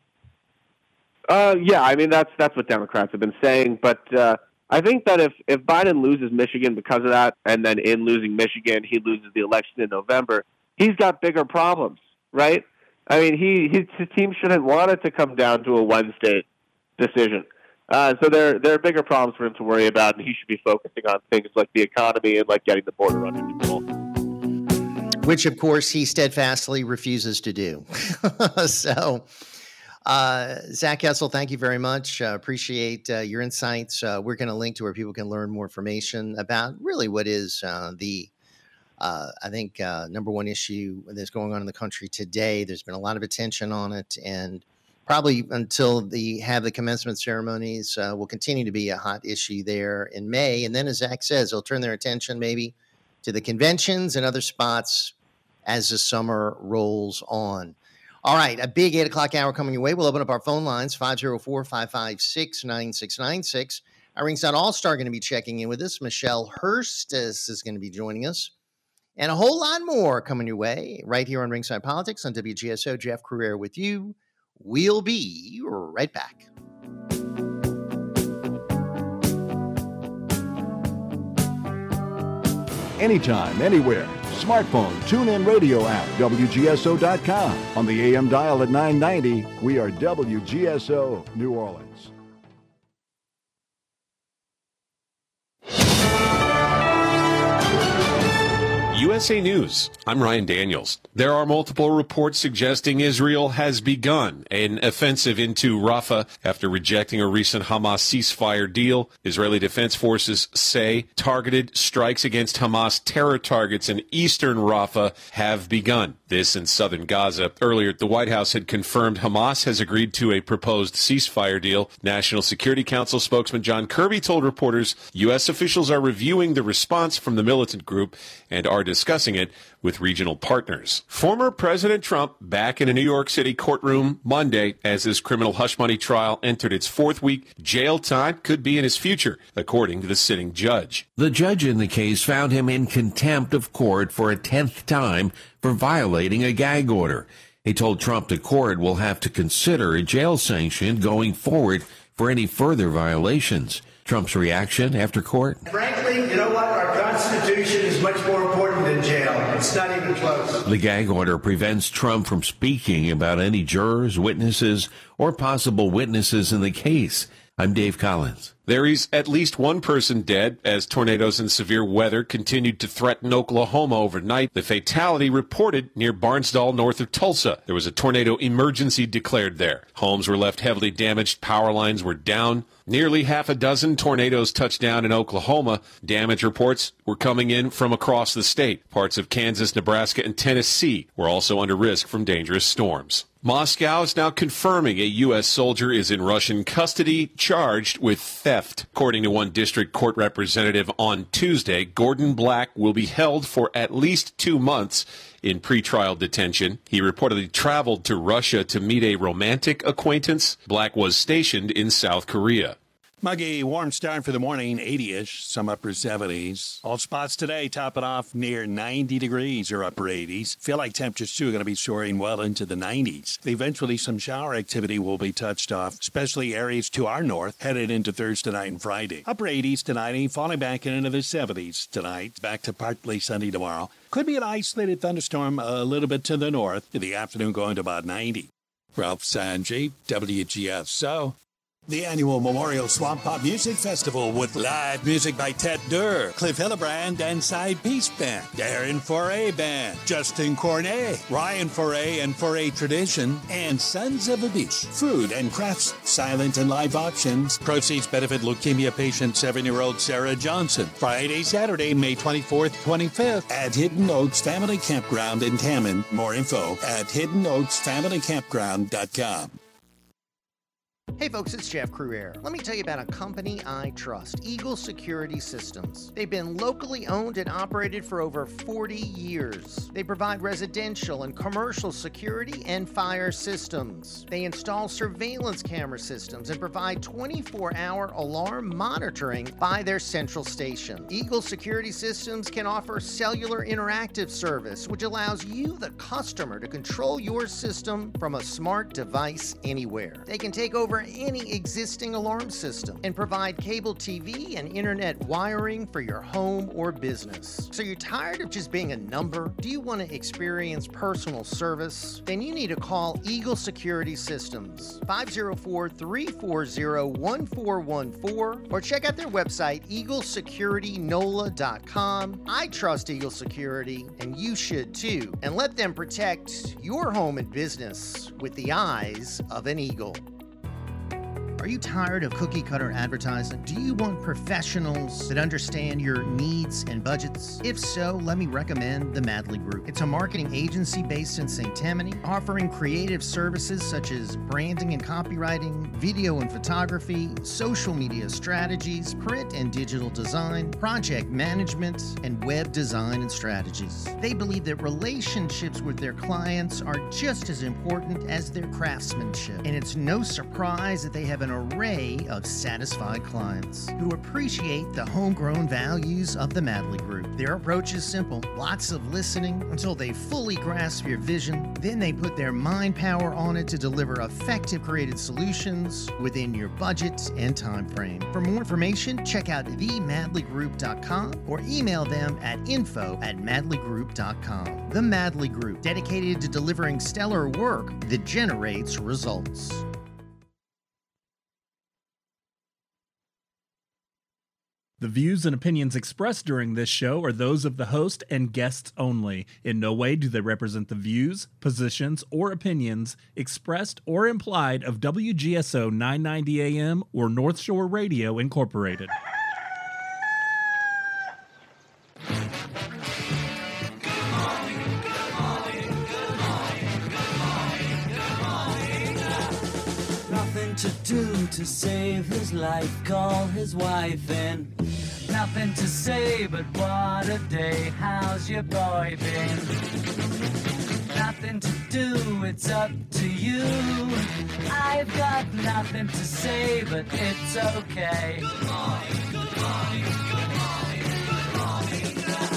Yeah, I mean, that's what Democrats have been saying, but I think that if Biden loses Michigan because of that, and then in losing Michigan, he loses the election in November, he's got bigger problems, right? I mean, his team shouldn't want it to come down to a one-state decision. So there are bigger problems for him to worry about, and he should be focusing on things like the economy and like getting the border under control. Which, of course, he steadfastly refuses to do. So... Zach Kessel, thank you very much. Appreciate your insights. We're going to link to where people can learn more information about really what is I think, number one issue that's going on in the country today. There's been a lot of attention on it, and probably until have the commencement ceremonies will continue to be a hot issue there in May. And then, as Zach says, they'll turn their attention maybe to the conventions and other spots as the summer rolls on. All right, a big 8 o'clock hour coming your way. We'll open up our phone lines, 504-556-9696. Our Ringside All-Star going to be checking in with us. Michelle Hurst is going to be joining us. And a whole lot more coming your way right here on Ringside Politics on WGSO. Jeff Crouere with you. We'll be right back. Anytime, anywhere. Smartphone, TuneIn Radio app, WGSO.com. On the AM dial at 990, we are WGSO, New Orleans. USA News. I'm Ryan Daniels. There are multiple reports suggesting Israel has begun an offensive into Rafah after rejecting a recent Hamas ceasefire deal. Israeli Defense Forces say targeted strikes against Hamas terror targets in eastern Rafah have begun. This in southern Gaza. Earlier, the White House had confirmed Hamas has agreed to a proposed ceasefire deal. National Security Council spokesman John Kirby told reporters U.S. officials are reviewing the response from the militant group and are discussing it with regional partners. Former President Trump back in a New York City courtroom Monday as his criminal hush money trial entered its fourth week. Jail time could be in his future, according to the sitting judge. The judge in the case found him in contempt of court for a 10th time for violating a gag order. He told Trump the court will have to consider a jail sanction going forward for any further violations. Trump's reaction after court? Frankly, you know what? Our Constitution is much more important than jail. It's not even close. The gag order prevents Trump from speaking about any jurors, witnesses, or possible witnesses in the case. I'm Dave Collins. There is at least one person dead as tornadoes and severe weather continued to threaten Oklahoma overnight. The fatality reported near Barnsdall, north of Tulsa. There was a tornado emergency declared there. Homes were left heavily damaged. Power lines were down. Nearly half a dozen tornadoes touched down in Oklahoma. Damage reports were coming in from across the state. Parts of Kansas, Nebraska, and Tennessee were also under risk from dangerous storms. Moscow is now confirming a U.S. soldier is in Russian custody, charged with theft. According to one district court representative on Tuesday, Gordon Black will be held for at least 2 months in pretrial detention. He reportedly traveled to Russia to meet a romantic acquaintance. Black was stationed in South Korea. Muggy, warm start for the morning, 80-ish, some upper 70s. All spots today topping off near 90 degrees or upper 80s. Feel like temperatures, too, are going to be soaring well into the 90s. Eventually, some shower activity will be touched off, especially areas to our north, headed into Thursday night and Friday. Upper 80s tonight, falling back into the 70s tonight. Back to partly sunny tomorrow. Could be an isolated thunderstorm a little bit to the north. In the afternoon, going to about 90. Ralph Sanji, WGSO. The annual Memorial Swamp Pop Music Festival with live music by Ted Durr, Cliff Hillebrand and Side Peace Band, Darren Foray Band, Justin Cornet, Ryan Foray and Foray Tradition, and Sons of a Beach. Food and crafts, silent and live auctions. Proceeds benefit leukemia patient 7-year-old Sarah Johnson. Friday, Saturday, May 24th, 25th at Hidden Oaks Family Campground in Tammany. More info at hiddenoaksfamilycampground.com. Hey folks, it's Jeff Cruere. Let me tell you about a company I trust, Eagle Security Systems. They've been locally owned and operated for over 40 years. They provide residential and commercial security and fire systems. They install surveillance camera systems and provide 24-hour alarm monitoring by their central station. Eagle Security Systems can offer cellular interactive service, which allows you, the customer, to control your system from a smart device anywhere. They can take over any existing alarm system and provide cable TV and internet wiring for your home or business. So you're tired of just being a number? Do you want to experience personal service? Then you need to call Eagle Security Systems, 504-340-1414, or check out their website, eaglesecuritynola.com. I trust Eagle Security, and you should too. And let them protect your home and business with the eyes of an eagle. Are you tired of cookie cutter advertising? Do you want professionals that understand your needs and budgets? If so, let me recommend the Madley Group. It's a marketing agency based in St. Tammany, offering creative services such as branding and copywriting, video and photography, social media strategies, print and digital design, project management, and web design and strategies. They believe that relationships with their clients are just as important as their craftsmanship, and it's no surprise that they have an array of satisfied clients who appreciate the homegrown values of the Madley Group. Their approach is simple: lots of listening until they fully grasp your vision. Then they put their mind power on it to deliver effective creative solutions within your budget and time frame. For more information, check out themadleygroup.com or email them at info@madleygroup.com. The Madley Group, dedicated to delivering stellar work that generates results. The views and opinions expressed during this show are those of the host and guests only. In no way do they represent the views, positions, or opinions expressed or implied of WGSO 990 AM or North Shore Radio, Incorporated. nothing to do to save his life, call his wife in. Nothing to say, but what a day, how's your boy been? Nothing to do, it's up to you. I've got nothing to say, but it's okay. Good morning, good morning, good morning, good morning.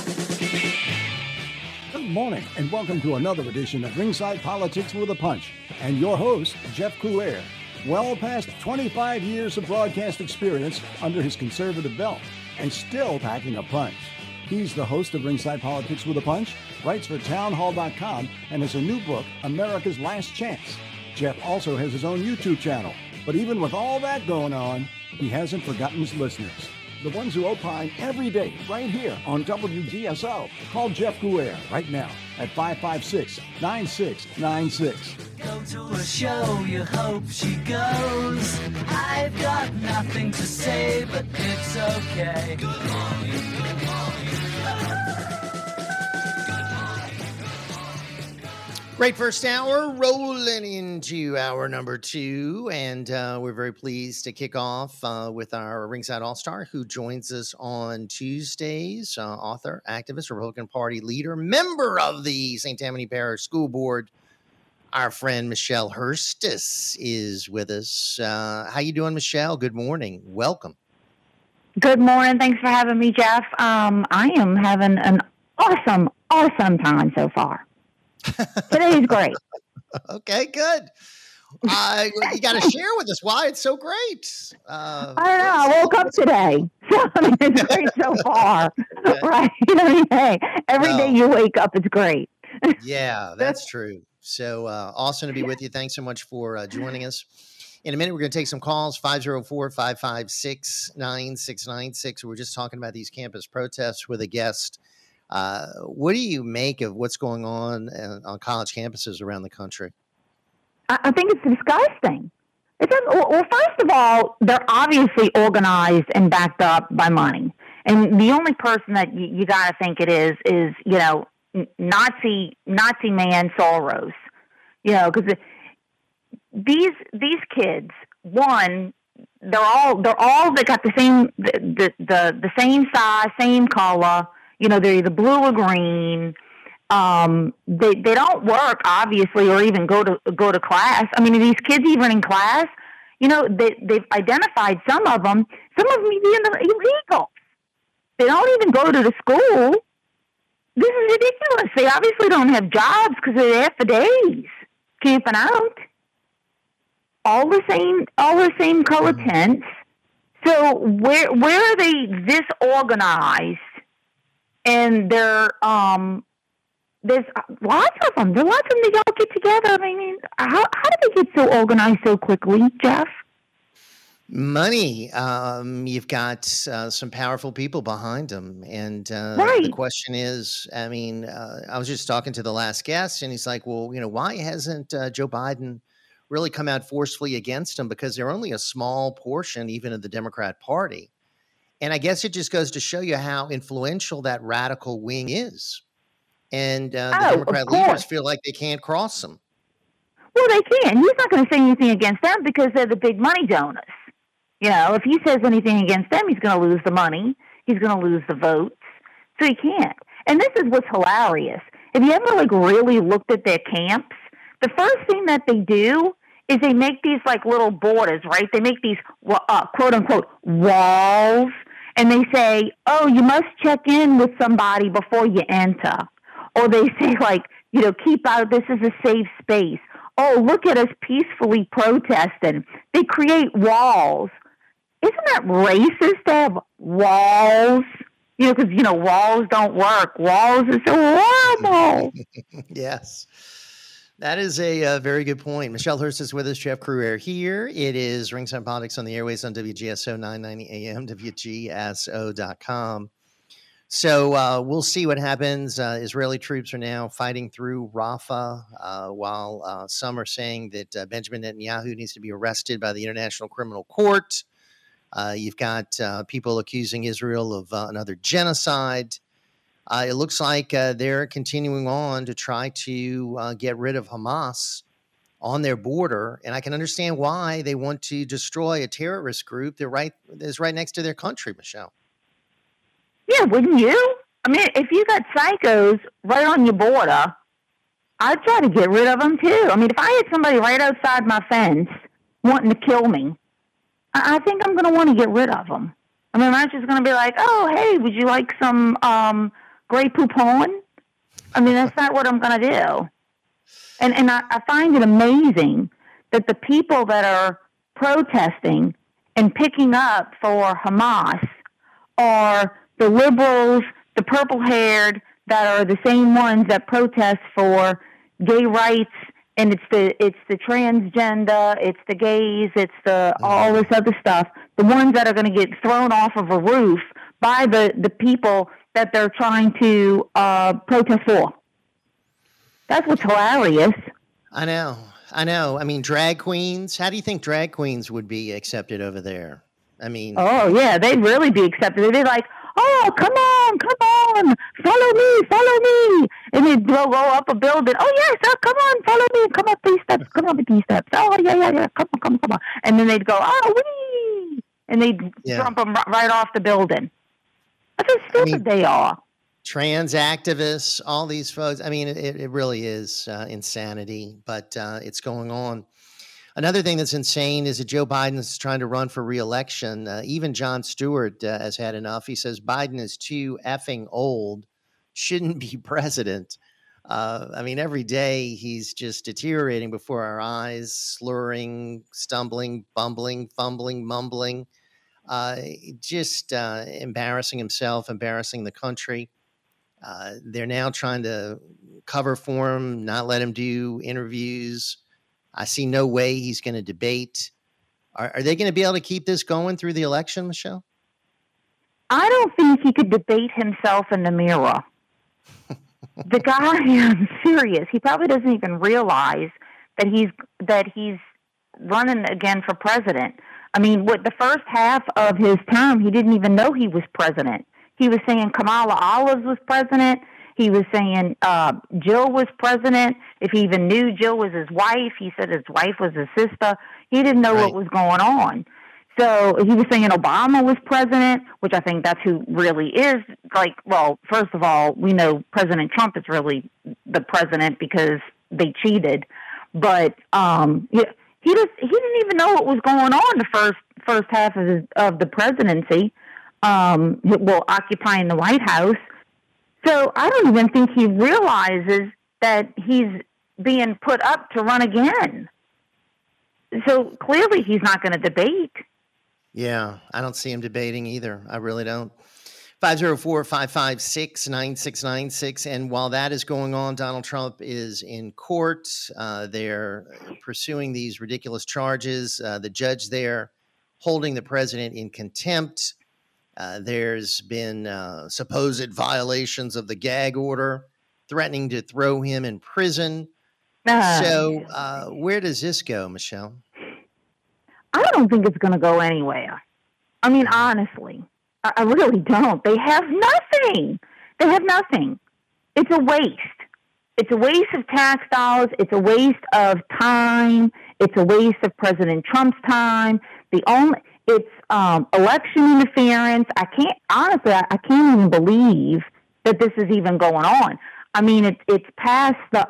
Good morning, and welcome to another edition of Ringside Politics with a Punch. And your host, Jeff Crouere, well past 25 years of broadcast experience under his conservative belt, and still packing a punch. He's the host of Ringside Politics with a Punch, writes for townhall.com, and has a new book, America's Last Chance. Jeff also has his own YouTube channel, but even with all that going on, he hasn't forgotten his listeners. The ones who opine every day, right here on WGSO. Call Jeff Crouere right now at 556-9696. Go to a show, you hope she goes. I've got nothing to say, but it's okay. Good morning, good morning. Great first hour, rolling into hour number 2, and we're very pleased to kick off with our Ringside All-Star, who joins us on Tuesdays, author, activist, Republican Party leader, member of the St. Tammany Parish School Board. Our friend Michelle Hurstis is with us. How you doing, Michelle? Good morning. Welcome. Good morning. Thanks for having me, Jeff. I am having an awesome time so far. Today's great. Okay, good. You got to share with us why it's so great. I don't know. I woke up today. So, I mean, it's great so far. Okay. Right? I mean, hey, every day you wake up, it's great. Yeah, that's true. So awesome to be with you. Thanks so much for joining us. In a minute, we're going to take some calls, 504-556-9696. We're just talking about these campus protests with a guest. What do you make of what's going on college campuses around the country? I think it's disgusting. Well, first of all, they're obviously organized and backed up by money. And the only person that you got to think it is, you know, Nazi man Soros. You know, because these kids, one, they got the same size, same color. You know, they're either blue or green. They don't work, obviously, or even go to class. I mean, are these kids even in class? You know, they've identified some of them being illegal. They don't even go to the school. This is ridiculous. They obviously don't have jobs because they're there for days, camping out. All the same color tints. So where are they this organized? And there's lots of them. There are lots of them. They all get together. I mean, how did they get so organized so quickly, Jeff? Money. You've got some powerful people behind them. And right. The question is, I mean, I was just talking to the last guest, and he's like, well, you know, why hasn't Joe Biden really come out forcefully against them? Because they're only a small portion even of the Democrat Party. And I guess it just goes to show you how influential that radical wing is. And the Democrat leaders feel like they can't cross them. Well, they can. He's not going to say anything against them because they're the big money donors. You know, if he says anything against them, he's going to lose the money. He's going to lose the votes. So he can't. And this is what's hilarious. If you ever really looked at their camps, the first thing that they do is they make these little borders, right? They make these quote unquote walls, and they say, "Oh, you must check in with somebody before you enter," or they say keep out. This is a safe space. Oh, look at us peacefully protesting. They create walls. Isn't that racist to have walls? Because walls don't work. Walls are so horrible. Yes. That is a very good point. Michelle Hurst is with us, Jeff Crouere here. It is Ringside Politics on the airways on WGSO 990 AM, WGSO.com. So we'll see what happens. Israeli troops are now fighting through Rafah, while some are saying that Benjamin Netanyahu needs to be arrested by the International Criminal Court. You've got people accusing Israel of another genocide. It looks like they're continuing on to try to get rid of Hamas on their border, and I can understand why they want to destroy a terrorist group that is right next to their country, Michelle. Yeah, wouldn't you? I mean, if you got psychos right on your border, I'd try to get rid of them too. I mean, if I had somebody right outside my fence wanting to kill me, I think I'm going to want to get rid of them. I mean, I'm not just going to be like, oh, hey, would you like some Grey Poupon? I mean, that's not what I'm going to do. And I find it amazing that the people that are protesting and picking up for Hamas are the liberals, the purple-haired, that are the same ones that protest for gay rights, and it's the transgender, it's the gays, it's the all this other stuff. The ones that are going to get thrown off of a roof by the people that they're trying to protest for. That's what's hilarious. I know. I mean, drag queens. How do you think drag queens would be accepted over there? I mean, oh yeah, they'd really be accepted. They'd be like, oh, come on, follow me. And they'd go up a building. Oh, yes, come on, follow me. Come up these steps. Oh, yeah. Come on. And then they'd go, oh, wee. And they'd jump them right off the building. That's how stupid they are. Trans activists, all these folks. I mean, it really is insanity, but it's going on. Another thing that's insane is that Joe Biden is trying to run for re-election. Even Jon Stewart has had enough. He says Biden is too effing old, shouldn't be president. I mean, every day he's just deteriorating before our eyes, slurring, stumbling, bumbling, fumbling, mumbling, just embarrassing himself, embarrassing the country. They're now trying to cover for him, not let him do interviews. I see no way he's going to debate. Are they going to be able to keep this going through the election, Michelle? I don't think he could debate himself in the mirror. The guy, I'm serious. He probably doesn't even realize that he's running again for president. I mean, the first half of his term, he didn't even know he was president. He was saying Kamala Olives was president. He was saying Jill was president. If he even knew Jill was his wife, he said his wife was his sister. He didn't know what was going on. So he was saying Obama was president, which I think that's who really is. Like, well, first of all, we know President Trump is really the president because they cheated. But he didn't even know what was going on the first half of the presidency, occupying the White House. So I don't even think he realizes that he's being put up to run again. So clearly he's not going to debate. Yeah, I don't see him debating either. I really don't. 504-556-9696. And while that is going on, Donald Trump is in court. They're pursuing these ridiculous charges. The judge there holding the president in contempt. There's been supposed violations of the gag order, threatening to throw him in prison. So where does this go, Michelle? I don't think it's going to go anywhere. I mean, honestly, I really don't. They have nothing. It's a waste. It's a waste of tax dollars. It's a waste of time. It's a waste of President Trump's time. It's election interference. I can't even believe that this is even going on. I mean, it's past the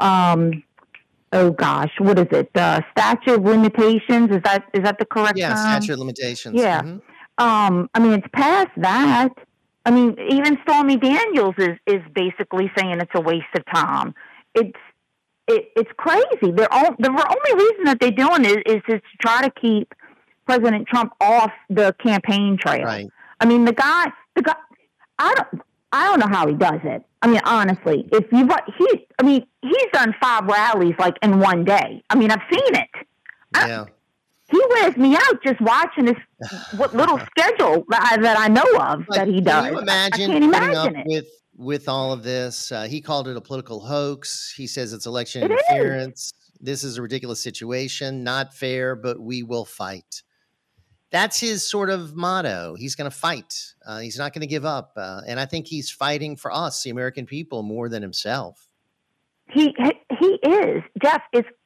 what is it? Statute of limitations. Is that the correct term? Yeah, statute of limitations. Yeah. Mm-hmm. I mean, it's past that. I mean, even Stormy Daniels is basically saying it's a waste of time. It's crazy. The only reason that they're doing it is to try to keep President Trump off the campaign trail. Right. I mean, the guy. I don't know how he does it. I mean, honestly, he's done 5 rallies like in one day. I mean, I've seen it. Yeah. He wears me out just watching this little schedule that I know of that he does. Can you imagine I can't imagine it with all of this? He called it a political hoax. He says it's election interference. This is a ridiculous situation, not fair, but we will fight. That's his sort of motto. He's going to fight. He's not going to give up. And I think he's fighting for us, the American people, more than himself. He is. Jeff,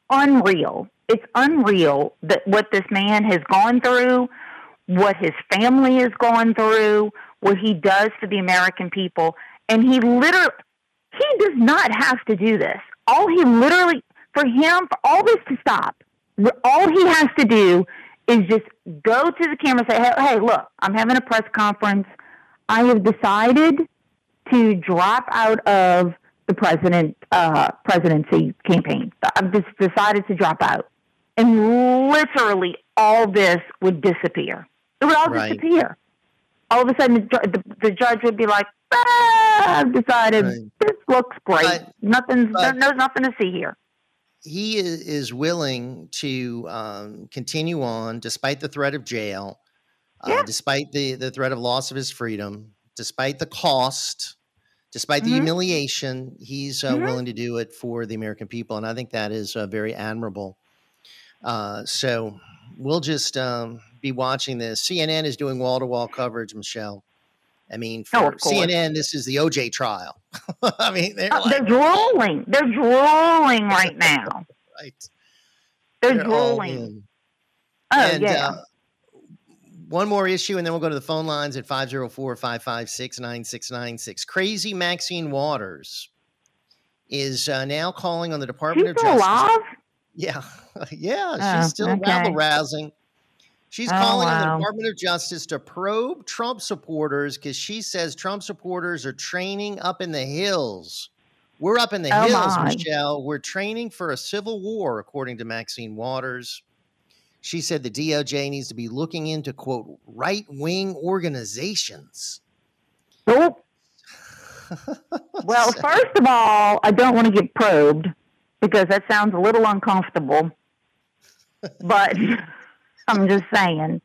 unreal. It's unreal that what this man has gone through, what his family has gone through, what he does for the American people. And he does not have to do this. For all this to stop, all he has to do is just go to the camera and say, hey, look, I'm having a press conference. I have decided to drop out of the presidency campaign. I've just decided to drop out. And literally all this would disappear. It would all disappear. All of a sudden, the judge would be like, I've decided this looks great. There's nothing to see here. He is willing to continue on despite the threat of jail, despite the threat of loss of his freedom, despite the cost, despite the humiliation. He's willing to do it for the American people. And I think that is very admirable. So we'll just be watching this. CNN is doing wall-to-wall coverage, Michelle. I mean, for CNN, this is the OJ trial. I mean, they're drooling. They're drooling right now. Right. They're drooling. One more issue, and then we'll go to the phone lines at 504-556-9696. Crazy Maxine Waters is now calling on the Department of Justice. Alive? Yeah. She's still rabble-rousing. She's calling on the Department of Justice to probe Trump supporters because she says Trump supporters are training up in the hills. We're up in the hills, Michelle. We're training for a civil war, according to Maxine Waters. She said the DOJ needs to be looking into, quote, right-wing organizations. Nope. Well, first of all, I don't want to get probed because that sounds a little uncomfortable. But I'm just saying.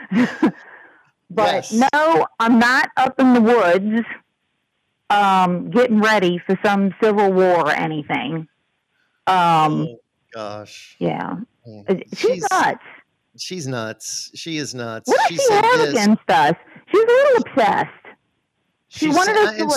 But no, I'm not up in the woods getting ready for some civil war or anything. Oh, gosh. Yeah. She's nuts. She's nuts. She is nuts. What does she have against us? She's a little obsessed. They wanted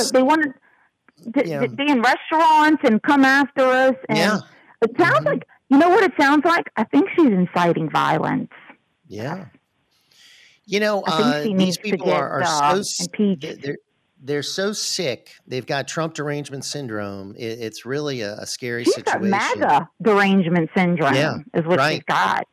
to be in restaurants and come after us. And it sounds like, you know what it sounds like? I think she's inciting violence. Yeah. You know, these people are so they're so sick. They've got Trump derangement syndrome. It's really a scary situation. Got MAGA derangement syndrome is what she's got.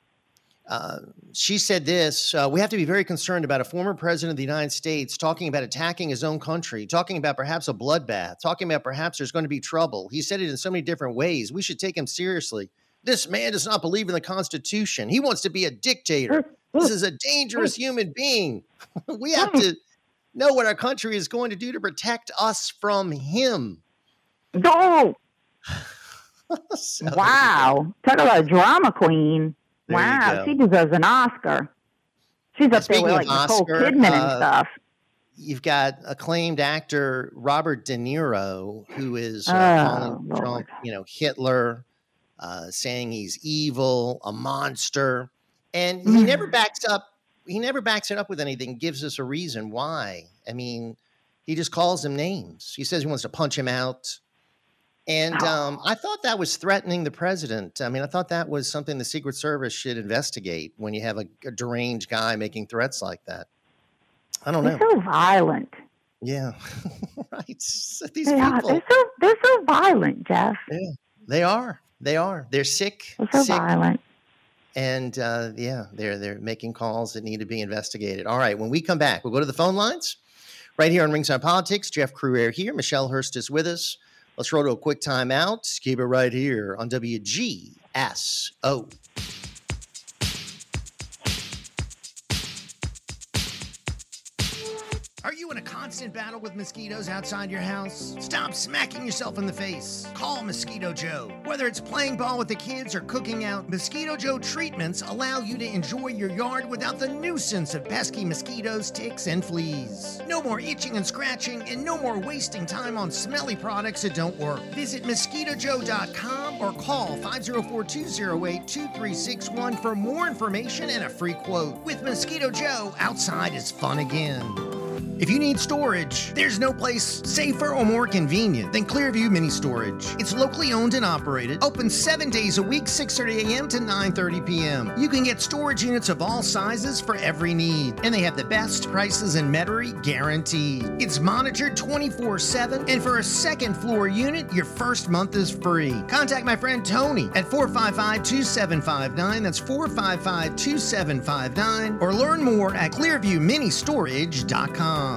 She said this, we have to be very concerned about a former president of the United States talking about attacking his own country, talking about perhaps a bloodbath, talking about perhaps there's going to be trouble. He said it in so many different ways. We should take him seriously. This man does not believe in the Constitution. He wants to be a dictator. This is a dangerous human being. We have to know what our country is going to do to protect us from him. Wow. Talk about a drama queen. Wow, she deserves an Oscar. She's up there with like Nicole Kidman and stuff. You've got acclaimed actor Robert De Niro, who is calling Trump, Hitler, saying he's evil, a monster, and he never backs up. He never backs it up with anything. Gives us a reason why. I mean, he just calls him names. He says he wants to punch him out. And I thought that was threatening the president. I mean, I thought that was something the Secret Service should investigate when you have a deranged guy making threats like that. I don't know. They're so violent. Yeah, right. These people. They're so violent, Jeff. Yeah, they are. They're sick. They're so violent. And they're making calls that need to be investigated. All right, when we come back, we'll go to the phone lines right here on Ringside Politics. Jeff Crouere here. Michelle Hurst is with us. Let's roll to a quick timeout. Keep it right here on WGSO. Are you in a constant battle with mosquitoes outside your house? Stop smacking yourself in the face. Call Mosquito Joe. Whether it's playing ball with the kids or cooking out, Mosquito Joe treatments allow you to enjoy your yard without the nuisance of pesky mosquitoes, ticks, and fleas. No more itching and scratching, and no more wasting time on smelly products that don't work. Visit MosquitoJoe.com or call 504-208-2361 for more information and a free quote. With Mosquito Joe, outside is fun again. If you need storage, there's no place safer or more convenient than Clearview Mini Storage. It's locally owned and operated, open 7 days a week, 6:30 a.m. to 9:30 p.m. You can get storage units of all sizes for every need, and they have the best prices in Metairie guaranteed. It's monitored 24/7, and for a second floor unit, your first month is free. Contact my friend Tony at 455-2759. That's 455-2759, or learn more at clearviewministorage.com.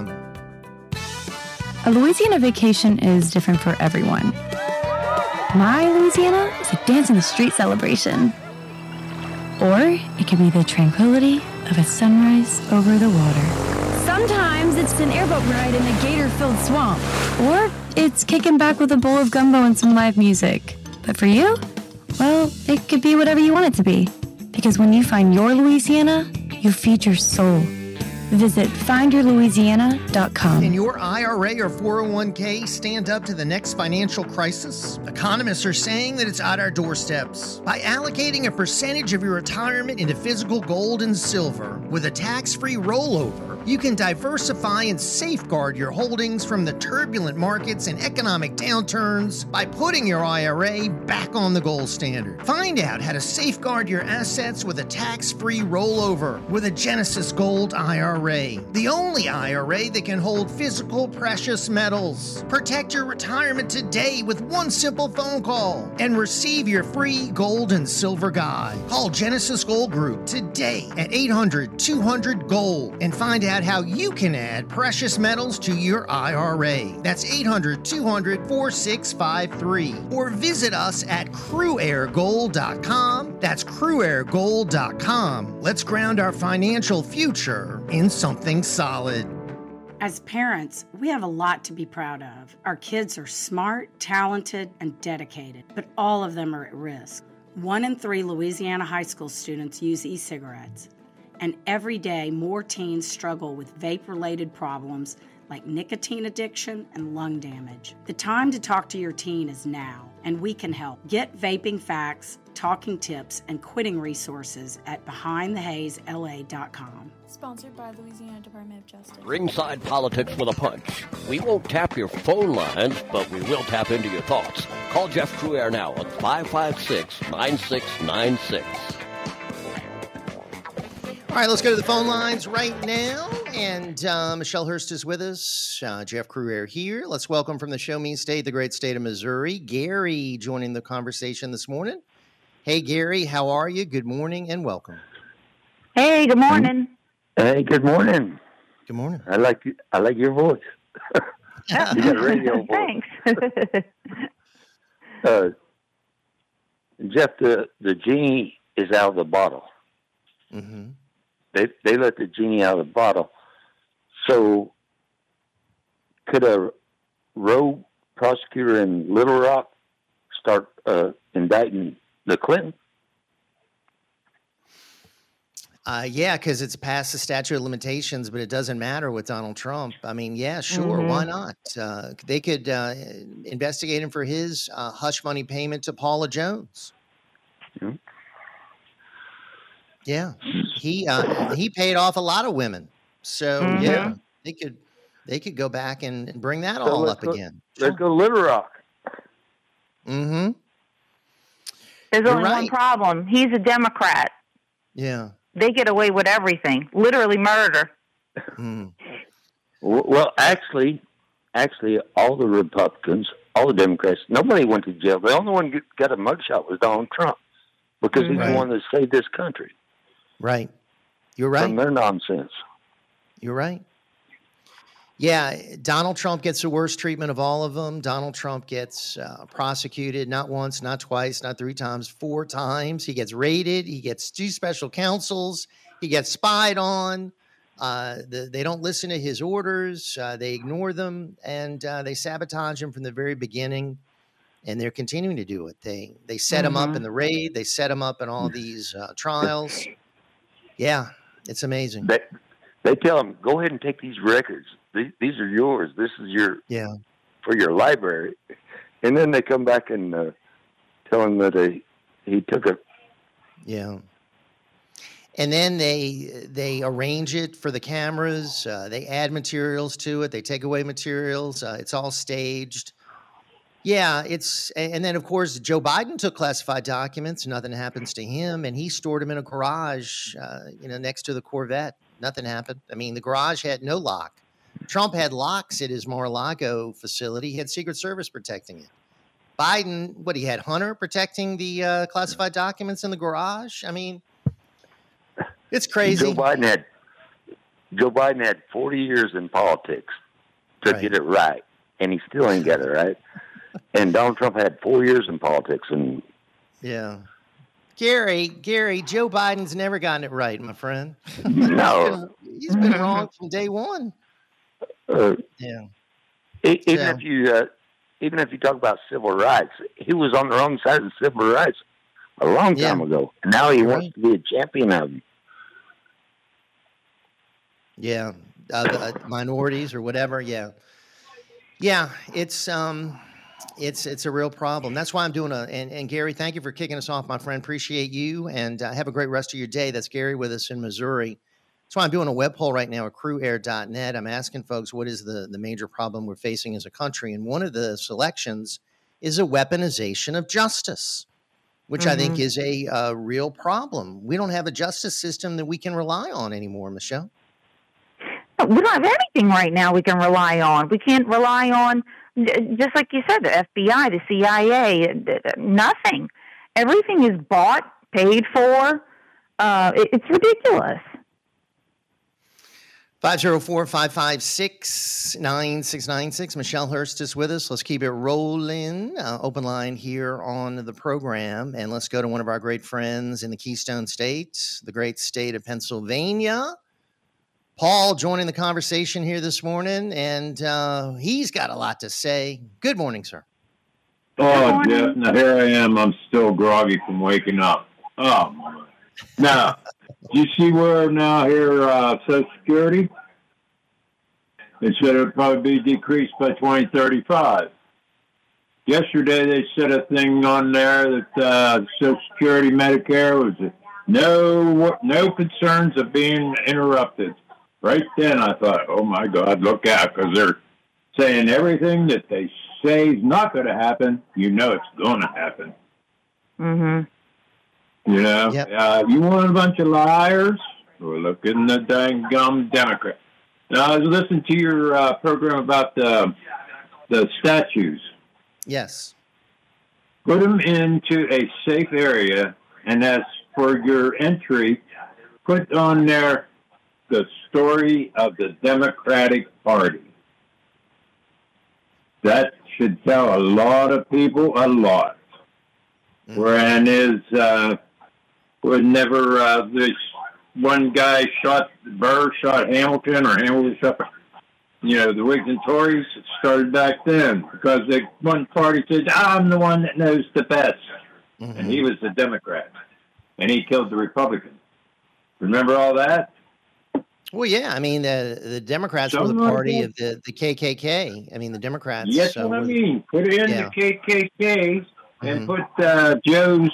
A Louisiana vacation is different for everyone. My Louisiana is a dance in the street celebration. Or it could be the tranquility of a sunrise over the water. Sometimes it's an airboat ride in a gator-filled swamp. Or it's kicking back with a bowl of gumbo and some live music. But for you, well, it could be whatever you want it to be. Because when you find your Louisiana, you feed your soul. Visit findyourlouisiana.com. Can your IRA or 401k stand up to the next financial crisis? Economists are saying that it's at our doorsteps. By allocating a percentage of your retirement into physical gold and silver with a tax-free rollover, you can diversify and safeguard your holdings from the turbulent markets and economic downturns by putting your IRA back on the gold standard. Find out how to safeguard your assets with a tax-free rollover with a Genesis Gold IRA, the only IRA that can hold physical precious metals. Protect your retirement today with one simple phone call and receive your free gold and silver guide. Call Genesis Gold Group today at 800-200-GOLD and find out how you can add precious metals to your IRA. That's 800-200-4653. Or visit us at CrewAirGold.com. That's CrewAirGold.com. Let's ground our financial future in something solid. As parents, we have a lot to be proud of. Our kids are smart, talented, and dedicated, but all of them are at risk. 1 in 3 Louisiana high school students use e-cigarettes. And every day, more teens struggle with vape-related problems like nicotine addiction and lung damage. The time to talk to your teen is now, and we can help. Get vaping facts, talking tips, and quitting resources at BehindTheHazeLA.com. Sponsored by Louisiana Department of Justice. Ringside Politics with a Punch. We won't tap your phone lines, but we will tap into your thoughts. Call Jeff Crouere now at 556-9696. All right, let's go to the phone lines right now. And Michelle Hurst is with us. Jeff Crouere here. Let's welcome from the Show Me State, the great state of Missouri, Gary joining the conversation this morning. Hey, Gary, how are you? Good morning and welcome. Hey, good morning. Hey, good morning. Good morning. I like your voice. You got a radio voice. Thanks. Jeff, the genie is out of the bottle. Mm-hmm. They let the genie out of the bottle. So could a rogue prosecutor in Little Rock start indicting the Clinton? Yeah, because it's past the statute of limitations, but it doesn't matter with Donald Trump. I mean, yeah, sure, why not? They could investigate him for his hush money payment to Paula Jones. Yeah. Yeah, he paid off a lot of women, so yeah, they could go back and bring that all up again. Let's go Little Rock. Mm-hmm. There's only one problem. He's a Democrat. Yeah, they get away with everything, literally murder. Well, actually, all the Republicans, all the Democrats, nobody went to jail. The only one who got a mugshot was Donald Trump because he's the one that saved this country. Right. You're right. From their nonsense. You're right. Yeah, Donald Trump gets the worst treatment of all of them. Donald Trump gets prosecuted not once, not twice, not 3 times, 4 times. He gets raided. He gets 2 special counsels. He gets spied on. They don't listen to his orders. They ignore them, and they sabotage him from the very beginning. And they're continuing to do it. They set him up in the raid. They set him up in all these trials. Yeah, it's amazing. They tell him, go ahead and take these records. These are yours. This is for your library. And then they come back and tell him that he took it. Yeah. And then they arrange it for the cameras. They add materials to it. They take away materials. It's all staged. Yeah, and then of course Joe Biden took classified documents. Nothing happens to him, and he stored them in a garage, next to the Corvette. Nothing happened. I mean, the garage had no lock. Trump had locks at his Mar-a-Lago facility. He had Secret Service protecting it. Biden, he had Hunter protecting the classified documents in the garage. I mean, it's crazy. Joe Biden had 40 years in politics to get it right, and he still ain't got it right. And Donald Trump had 4 years in politics, and Gary, Joe Biden's never gotten it right, my friend. No, he's been wrong from day one. Even if you talk about civil rights, he was on the wrong side of civil rights a long time ago, and now he wants to be a champion of them. Yeah, minorities or whatever. Yeah, it's a real problem. That's why I'm doing and Gary, thank you for kicking us off, my friend. Appreciate you, and have a great rest of your day. That's Gary with us in Missouri. That's why I'm doing a web poll right now at crewair.net. I'm asking folks, what is the major problem we're facing as a country? And one of the selections is a weaponization of justice, which I think is a real problem. We don't have a justice system that we can rely on anymore, Michelle. We don't have anything right now we can rely on. We can't rely on, just like you said, the FBI, the CIA, nothing. Everything is bought, paid for. It's ridiculous. 504-556-9696. Michelle Hurst is with us. Let's keep it rolling. Open line here on the program. And let's go to one of our great friends in the Keystone State, the great state of Pennsylvania. Paul joining the conversation here this morning, and he's got a lot to say. Good morning, sir. Oh, Jeff, now here I am. I'm still groggy from waking up. Oh, my. Now, do you see where now here Social Security? They said it would probably be decreased by 2035. Yesterday, they said a thing on there that Social Security, Medicare was no concerns of being interrupted. Right then, I thought, oh, my God, look out, because they're saying everything that they say is not going to happen, it's going to happen. Mm-hmm. You want a bunch of liars? Well, look in the dang gum Democrat. Now, I was listening to your program about the statues. Yes. Put them into a safe area, and as for your entry, put on there the story of the Democratic Party. That should tell a lot of people a lot. Whereas this one guy Burr shot Hamilton, or Hamilton shot, the Whigs and Tories started back then because the one party said, I'm the one that knows the best. And he was the Democrat. And he killed the Republican. Remember all that? Well, yeah. I mean, the Democrats were the party of the KKK. I mean, the Democrats. Yes, what I mean. Put in the KKK and put Joe's,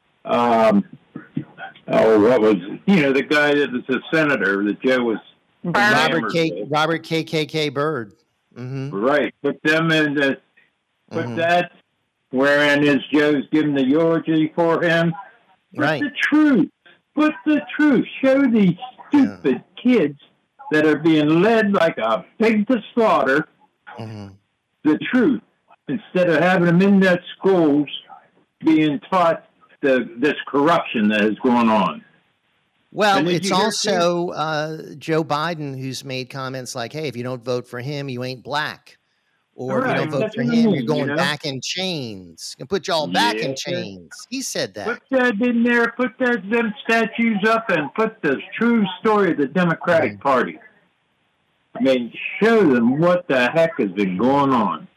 what was, the guy that was a senator that Joe was. Robert KKK Byrd. Mm-hmm. Right. Put them in put that, wherein is Joe's giving the eulogy for him. Put the truth. Put the truth. Show these stupid kids that are being led like a pig to slaughter the truth, instead of having them in that schools being taught this corruption that is going on. Well, it's also Joe Biden who's made comments like, hey, if you don't vote for him, you ain't black. Or if you don't vote for him, you're going back in chains. And put y'all back in chains. He said that. Put that in there. Put them statues up and put the true story of the Democratic Party. I mean, show them what the heck has been going on.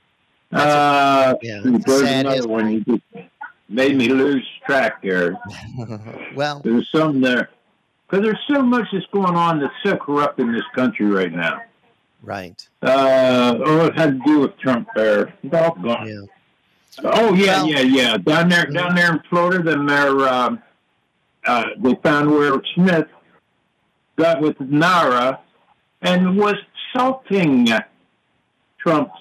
There's another one. You just made me lose track there. Well, there's some there. Because there's so much that's going on that's so corrupt in this country right now. Right. It had to do with Trump there. Doggone. Yeah. Oh, yeah. Down there in Florida, them there, they found where Smith got with NARA and was assaulting Trump's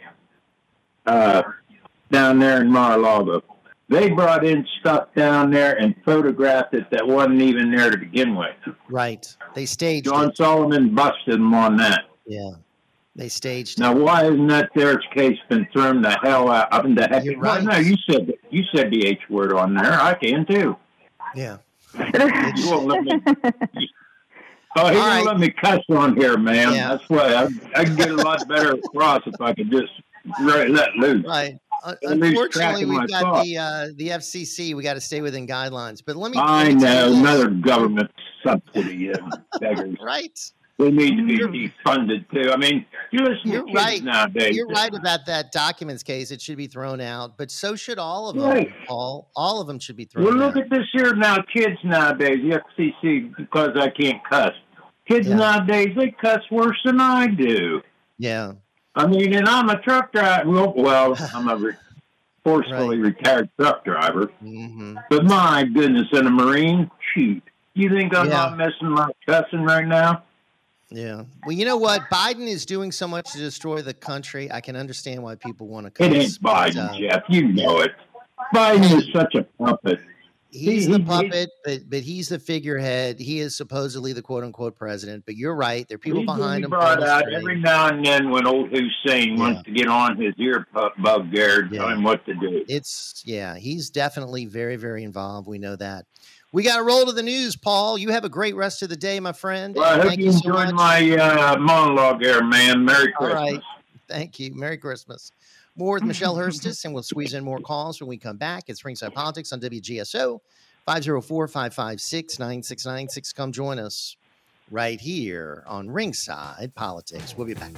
down there in Mar-a-Lago. They brought in stuff down there and photographed it that wasn't even there to begin with. Right. They staged John it. Solomon busted them on that. Yeah. They staged Now, why isn't that their case been thrown the hell out? I mean, the heck? You're Well, right. no, you said the H word on there. I can too. Yeah. You won't let me. Oh, he All won't right. let me cuss on here, man. Yeah. That's why I can get a lot better across if I could just let loose. Right. At least Unfortunately, tracking my we've got thoughts. the FCC. We got to stay within guidelines. But let me. I let me tell know, you this. another government subsidy, beggars. Right. They need to be defunded too. I mean, you listen You're to kids right. nowadays. You're right about that documents case. It should be thrown out, but so should all of them. Right. Paul. All of them should be thrown Well, out. look at this here now, kids nowadays, the FCC, because I can't cuss. Kids nowadays, they cuss worse than I do. Yeah. I mean, and I'm a truck driver. Well, I'm a forcefully retired truck driver. Mm-hmm. But my goodness, in a Marine, shoot. You think I'm Yeah. not missing my cussing right now? Yeah. Well, you know what? Biden is doing so much to destroy the country. I can understand why people want to cuss. It ain't Biden, but, Jeff. You know it. Biden is such a puppet. He's the puppet, but he's the figurehead. He is supposedly the quote unquote president. But you're right. There are people He's gonna behind be him. brought pulling out strings. every now and then when old Hussein wants to get on his ear bug there and tell him what to do. He's definitely very, very involved. We know that. We got to roll to the news, Paul. You have a great rest of the day, my friend. Well, I hope Thank you so enjoyed much. my monologue there, man. Merry All Christmas. right. Thank you. Merry Christmas. More with Michelle Hurstis, and we'll squeeze in more calls when we come back. It's Ringside Politics on WGSO, 504-556-9696. Come join us right here on Ringside Politics. We'll be back.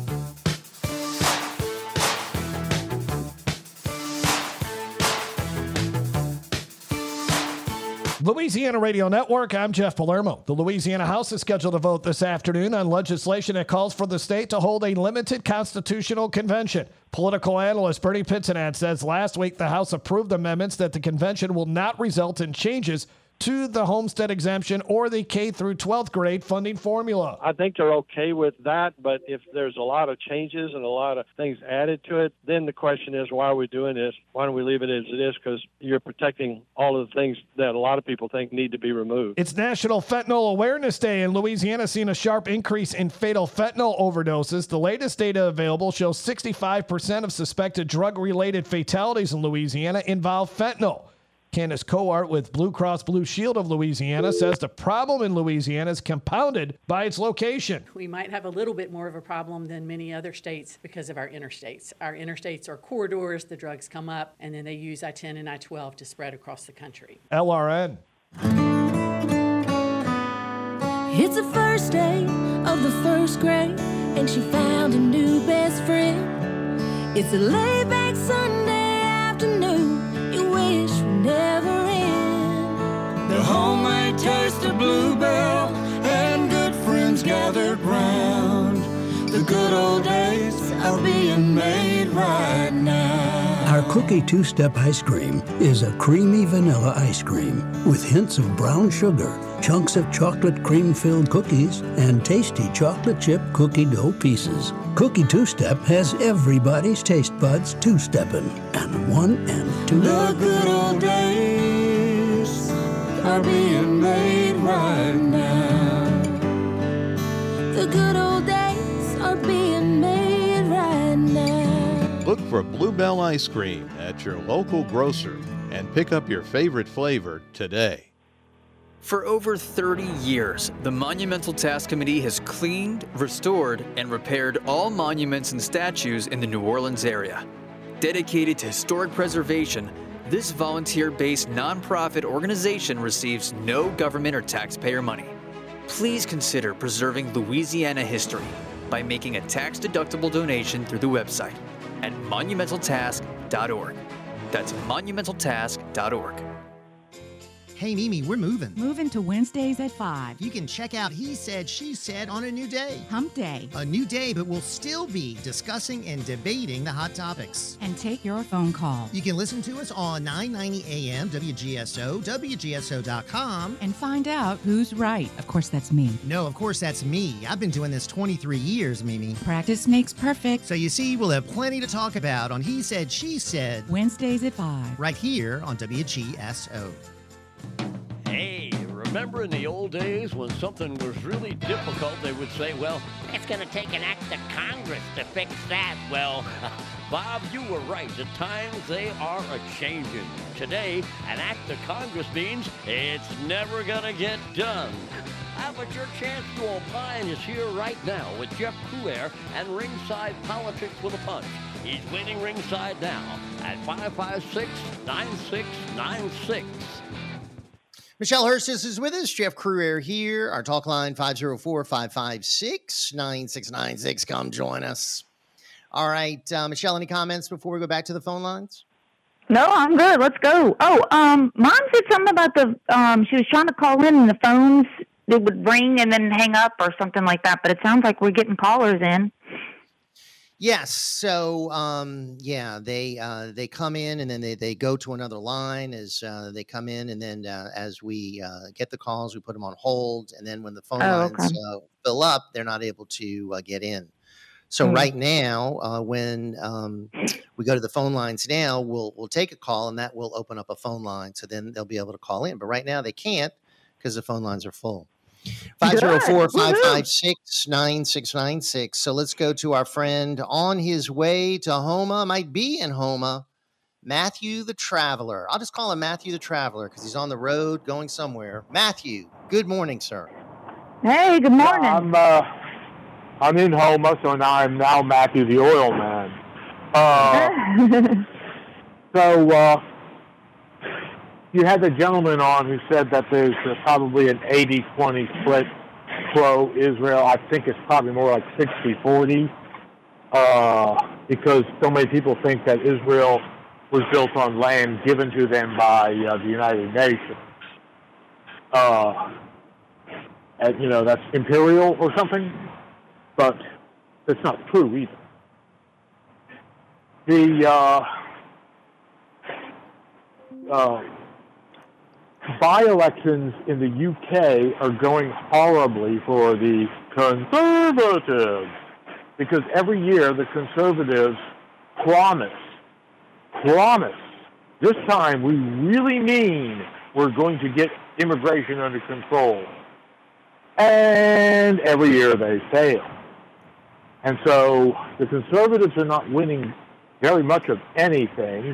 Louisiana Radio Network, I'm Jeff Palermo. The Louisiana House is scheduled to vote this afternoon on legislation that calls for the state to hold a limited constitutional convention. Political analyst Bernie Pitzenat says last week the House approved amendments that the convention will not result in changes to the homestead exemption or the K through 12th grade funding formula. I think they're okay with that, but if there's a lot of changes and a lot of things added to it, then the question is, why are we doing this? Why don't we leave it as it is? Because you're protecting all of the things that a lot of people think need to be removed. It's National Fentanyl Awareness Day, and Louisiana has seen a sharp increase in fatal fentanyl overdoses. The latest data available shows 65% of suspected drug-related fatalities in Louisiana involve fentanyl. Candace Coart with Blue Cross Blue Shield of Louisiana says the problem in Louisiana is compounded by its location. We might have a little bit more of a problem than many other states because of our interstates. Our interstates are corridors, the drugs come up, and then they use I-10 and I-12 to spread across the country. LRN. It's the first day of the first grade, and she found a new best friend. It's a laid-back Sunday afternoon, you wish would never end. The homemade taste of Bluebell and good friends gathered round. The good old days are being made right now. Our Cookie Two-Step Ice Cream is a creamy vanilla ice cream with hints of brown sugar, chunks of chocolate cream-filled cookies, and tasty chocolate chip cookie dough pieces. Cookie Two-Step has everybody's taste buds two-stepping, and 1 and 2. The good old days are being made right now. The good old days are being made right now. Look for Bluebell Ice Cream at your local grocer and pick up your favorite flavor today. For over 30 years, the Monumental Task Committee has cleaned, restored, and repaired all monuments and statues in the New Orleans area. Dedicated to historic preservation, this volunteer-based nonprofit organization receives no government or taxpayer money. Please consider preserving Louisiana history by making a tax-deductible donation through the website at monumentaltask.org. That's monumentaltask.org. Hey, Mimi, we're moving. Moving to Wednesdays at 5. You can check out He Said, She Said on a new day. Hump Day. A new day, but we'll still be discussing and debating the hot topics. And take your phone call. You can listen to us on 990 AM, WGSO, WGSO.com. And find out who's right. Of course, that's me. No, of course, that's me. I've been doing this 23 years, Mimi. Practice makes perfect. So you see, we'll have plenty to talk about on He Said, She Said. Wednesdays at 5. Right here on WGSO. Hey, remember in the old days when something was really difficult, they would say, well, it's going to take an act of Congress to fix that. Well, Bob, you were right. The times, they are a-changing. Today, an act of Congress means it's never going to get done. But your chance to opine is here right now with Jeff Crouere and Ringside Politics with a Punch. He's waiting ringside now at 556-9696. Michelle Hursis is with us. Jeff Crouere here. Our talk line, 504-556-9696. Come join us. All right, Michelle, any comments before we go back to the phone lines? No, I'm good. Let's go. Oh, Mom said something about she was trying to call in and the phones, it would ring and then hang up or something like that. But it sounds like we're getting callers in. Yes. So, they come in and then they go to another line as they come in. And then as we get the calls, we put them on hold. And then when the phone lines fill up, they're not able to get in. So right now, when we go to the phone lines now, we'll take a call and that will open up a phone line. So then they'll be able to call in. But right now they can't because the phone lines are full. 504-556-9696. So let's go to our friend on his way to Houma, might be in Houma, Matthew the Traveler. I'll just call him Matthew the Traveler because he's on the road going somewhere. Matthew, good morning, sir. Hey, good morning. I'm in Houma, so now I'm Matthew the Oil Man. You had the gentleman on who said that there's probably an 80-20 split pro-Israel. I think it's probably more like 60-40 because so many people think that Israel was built on land given to them by the United Nations. And, that's imperial or something, but that's not true either. The by-elections in the UK are going horribly for the Conservatives because every year the Conservatives promise, this time we really mean we're going to get immigration under control. And every year they fail. And so the Conservatives are not winning very much of anything,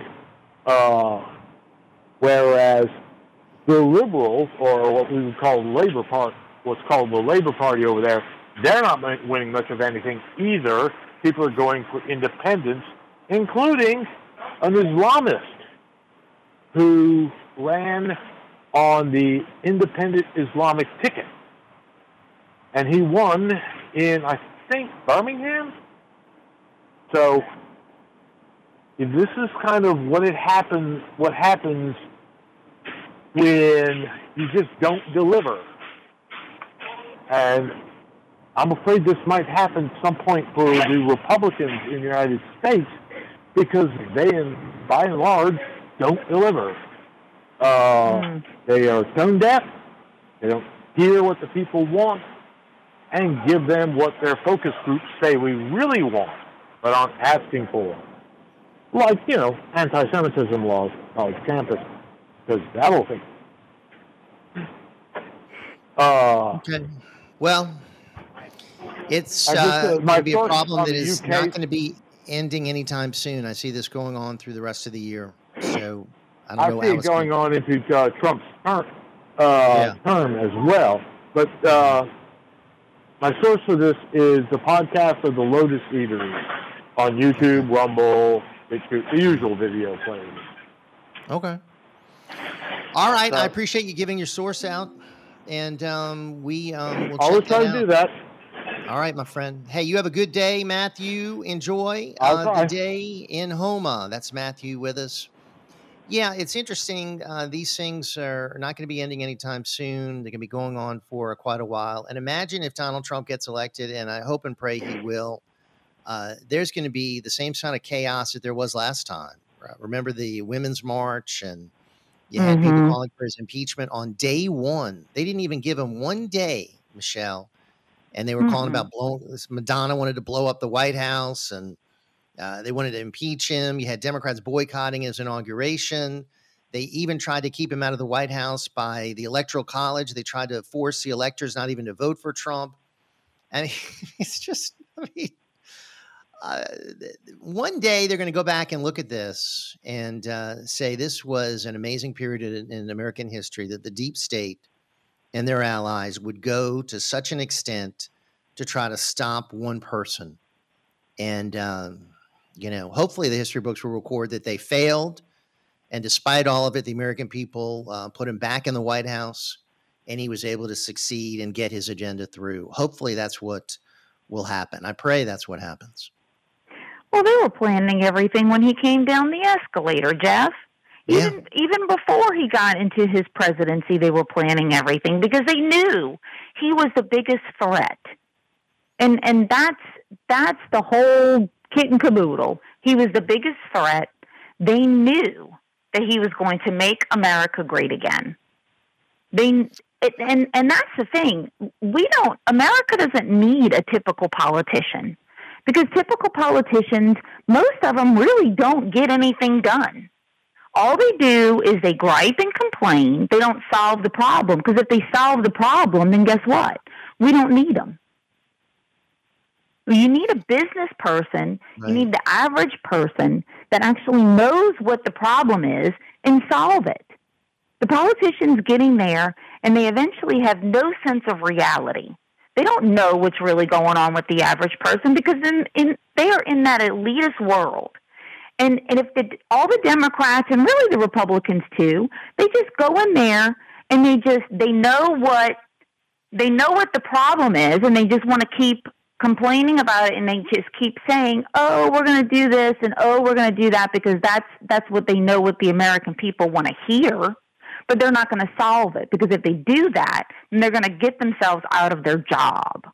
whereas the Liberals, or what we would call what's called the Labour Party over there, they're not winning much of anything either. People are going for independence, including an Islamist who ran on the independent Islamic ticket. And he won in, I think, Birmingham? So this is kind of what happens when you just don't deliver. And I'm afraid this might happen at some point for the Republicans in the United States because they, by and large, don't deliver. They are tone deaf. They don't hear what the people want and give them what their focus groups say we really want but aren't asking for. Like, anti-Semitism laws on college campus. Because that'll fix it. Okay. Well, it's going to be a problem that is not going to be ending anytime soon. I see this going on through the rest of the year. So I don't know. I see it going on into Trump's term as well. But my source for this is the podcast of the Lotus Eatery on YouTube, Rumble, the usual video players. Okay. All right. I appreciate you giving your source out. And we'll always try to do that. All right, my friend. Hey, you have a good day, Matthew. Enjoy the day in Houma. That's Matthew with us. Yeah, it's interesting. These things are not going to be ending anytime soon. They're going to be going on for quite a while. And imagine if Donald Trump gets elected, and I hope and pray he will. There's going to be the same kind of chaos that there was last time. Remember the Women's March, and you had people calling for his impeachment on day one. They didn't even give him 1 day, Michelle, and they were calling about blowing. Madonna wanted to blow up the White House, and they wanted to impeach him. You had Democrats boycotting his inauguration. They even tried to keep him out of the White House by the Electoral College. They tried to force the electors not even to vote for Trump. And it's just, I mean, one day they're going to go back and look at this and say this was an amazing period in American history, that the deep state and their allies would go to such an extent to try to stop one person. And, hopefully the history books will record that they failed. And despite all of it, the American people put him back in the White House, and he was able to succeed and get his agenda through. Hopefully that's what will happen. I pray that's what happens. Well, they were planning everything when he came down the escalator, Jeff. Even before he got into his presidency, they were planning everything because they knew he was the biggest threat. And that's the whole kit and caboodle. He was the biggest threat. They knew that he was going to make America great again. And that's the thing. America doesn't need a typical politician, because typical politicians, most of them really don't get anything done. All they do is they gripe and complain. They don't solve the problem, because if they solve the problem, then guess what? We don't need them. You need a business person. Right. You need the average person that actually knows what the problem is and solve it. The politicians get in there, and they eventually have no sense of reality. They don't know what's really going on with the average person, because they are in that elitist world. And if all the Democrats, and really the Republicans too, they just go in there and they know what the problem is, and they just want to keep complaining about it, and they just keep saying, "Oh, we're going to do this," and "Oh, we're going to do that," because that's what they know what the American people want to hear. But they're not going to solve it, because if they do that, then they're going to get themselves out of their job.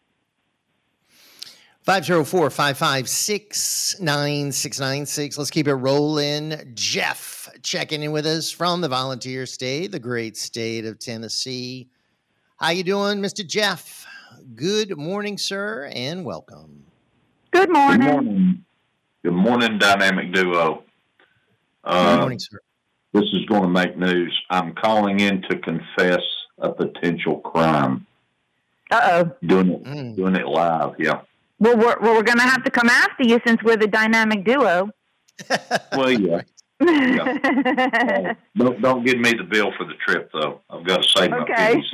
504-556-9696. Let's keep it rolling. Jeff checking in with us from the volunteer state, the great state of Tennessee. How you doing, Mr. Jeff? Good morning, sir, and welcome. Good morning. Good morning. Good morning, Dynamic Duo. Good morning, sir. This is going to make news. I'm calling in to confess a potential crime. Uh-oh. Doing it live, yeah. Well, we're going to have to come after you, since we're the Dynamic Duo. Well, yeah. Yeah. Don't give me the bill for the trip, though. I've got to save my fees.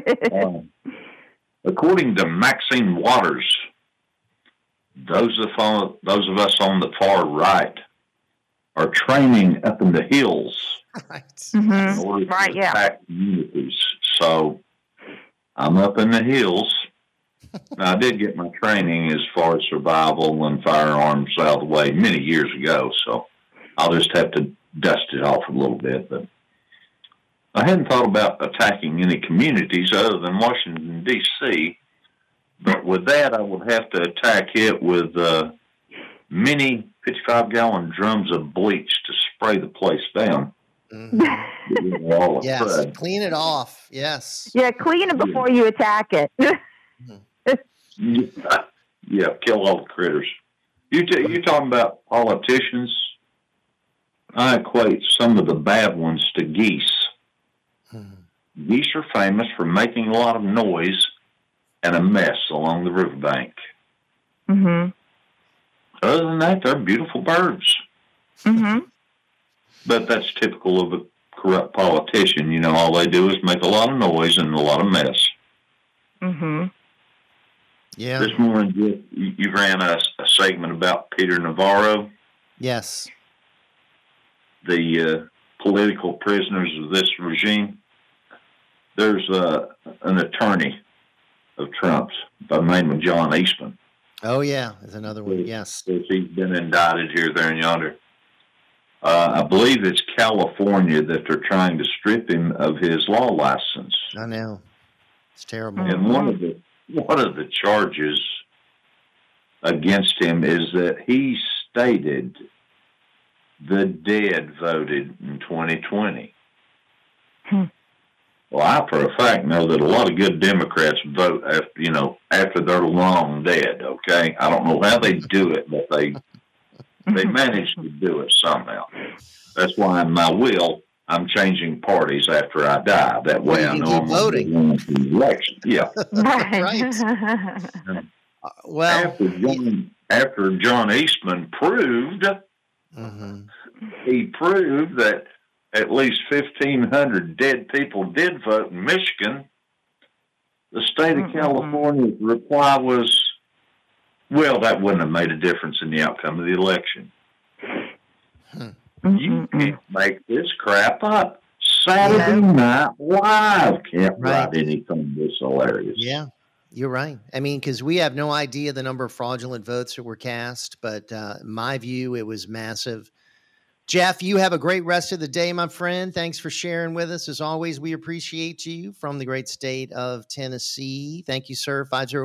According to Maxine Waters, those of us on the far right are training up in the hills in order to attack communities. So I'm up in the hills. Now, I did get my training as far as survival and firearms out of the way many years ago, so I'll just have to dust it off a little bit. But I hadn't thought about attacking any communities other than Washington, D.C., but with that, I would have to attack it with many 55-gallon drums of bleach to spray the place down. Mm-hmm. Yes, clean it off. Yes. Yeah, clean it before you attack it. Yeah, kill all the critters. You're talking about politicians. I equate some of the bad ones to geese. Geese are famous for making a lot of noise and a mess along the riverbank. Mm-hmm. Other than that, they're beautiful birds. Mm-hmm. But that's typical of a corrupt politician. You know, all they do is make a lot of noise and a lot of mess. Mm-hmm. Yeah. This morning, you ran a segment about Peter Navarro. Yes. The political prisoners of this regime. There's an attorney of Trump's by the name of John Eastman. Oh, yeah. There's another one. Yes. He's been indicted here, there, and yonder. I believe it's California that they're trying to strip him of his law license. I know. It's terrible. And one of the charges against him is that he stated the dead voted in 2020. Well, I for a fact know that a lot of good Democrats vote after they're long dead. Okay, I don't know how they do it, but they manage to do it somehow. That's why in my will, I'm changing parties after I die. That way, I know I'm voting for the election. Yeah, right. Well, after John Eastman proved, he proved that at least 1,500 dead people did vote in Michigan. The state of California's reply was, well, that wouldn't have made a difference in the outcome of the election. You can't make this crap up. Saturday Night Live can't write anything this hilarious. Yeah, you're right. I mean, because we have no idea the number of fraudulent votes that were cast, but in my view, it was massive. Jeff, you have a great rest of the day, my friend. Thanks for sharing with us. As always, we appreciate you from the great state of Tennessee. Thank you, sir.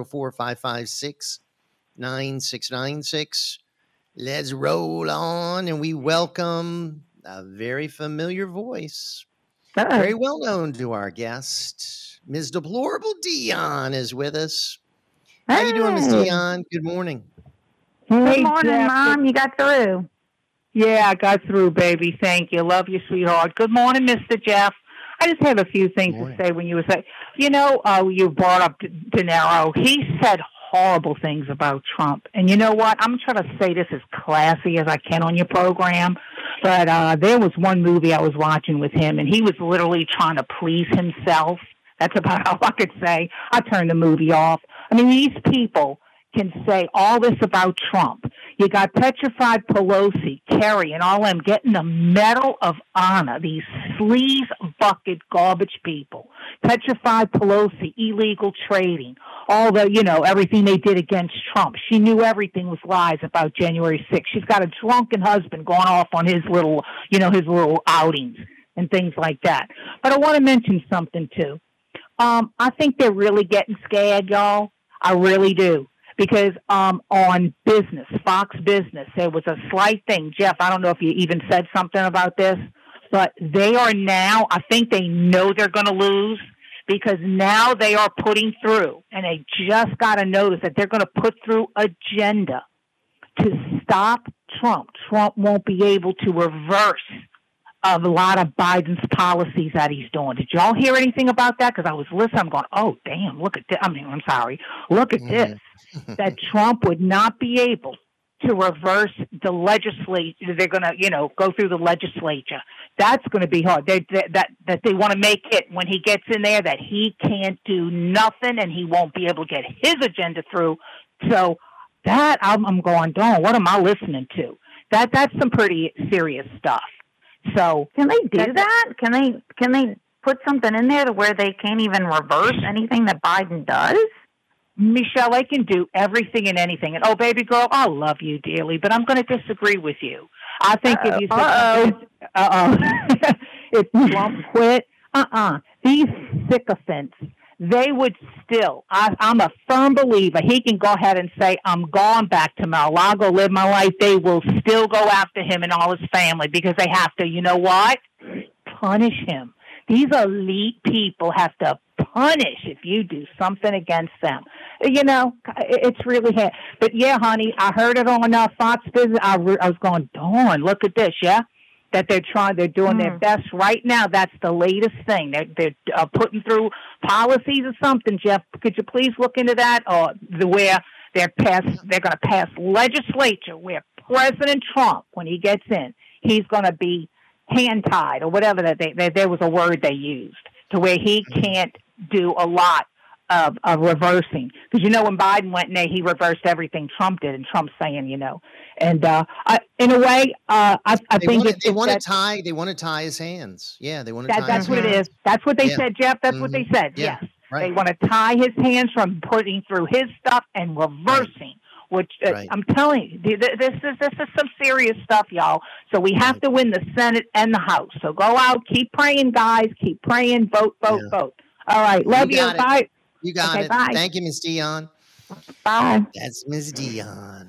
504-556-9696. Let's roll on, and we welcome a very familiar voice, very well known to our guest. Ms. Deplorable Dion is with us. How you doing, Ms. Dion? Good morning. Good morning, Mom. You got through. Yeah, I got through, baby. Thank you. Love you, sweetheart. Good morning, Mr. Jeff. I just have a few things to say when you were saying, you brought up De Niro. He said horrible things about Trump. And you know what? I'm trying to say this as classy as I can on your program. But there was one movie I was watching with him, and he was literally trying to please himself. That's about all I could say. I turned the movie off. I mean, these people can say all this about Trump. You got Petrified Pelosi, Kerry, and all them getting the Medal of Honor, these sleaze bucket garbage people. Petrified Pelosi, illegal trading, all the, everything they did against Trump. She knew everything was lies about January 6th. She's got a drunken husband going off on his little outings and things like that. But I want to mention something, too. I think they're really getting scared, y'all. I really do. Because on business, Fox Business, there was a slight thing. Jeff, I don't know if you even said something about this, but they are now, I think they know they're going to lose because now they are putting through, and they just got to notice that they're going to put through agenda to stop Trump. Trump won't be able to reverse a lot of Biden's policies that he's doing. Did y'all hear anything about that? Because I was listening. I'm going, oh, damn, look at this. Look at this. That Trump would not be able to reverse the legislature. They're going to, go through the legislature. That's going to be hard. That they want to make it when he gets in there that he can't do nothing and he won't be able to get his agenda through. So that I'm going, darn, what am I listening to? That's some pretty serious stuff. So can they do that? Can they put something in there to where they can't even reverse anything that Biden does? Michelle, they can do everything and anything. And, oh, baby girl, I love you dearly, but I'm going to disagree with you. I think if you said, if Trump quit, these sycophants, they would still, I'm a firm believer, he can go ahead and say, I'm going back to Mar-a-Lago, live my life. They will still go after him and all his family because they have to, you know what? Punish him. These elite people have to punish if you do something against them. It's really hard. But yeah, honey, I heard it on Fox Business. I was going, darn, look at this, yeah? That they're doing their best right now. That's the latest thing. They're putting through policies or something, Jeff. Could you please look into that? Or where they're going to pass legislature where President Trump, when he gets in, he's going to be hand-tied or whatever there was a word they used to where he can't do a lot of reversing. Because, when Biden went in there, he reversed everything Trump did, and Trump's saying, and in a way, I think they want to tie his hands. Yeah, they want to tie his hands. That's what it is. That's what they said, Jeff. That's what they said. Yeah. Yes. Right. They want to tie his hands from putting through his stuff and reversing which Right. I'm telling you, this is some serious stuff, y'all. So we have to win the Senate and the House. So go out, keep praying, guys. Keep praying. Vote, vote, vote. All right. Love you. got it. Bye. You got Okay, it. bye. Thank you, Ms. Dion. Bye. That's Ms. Dion.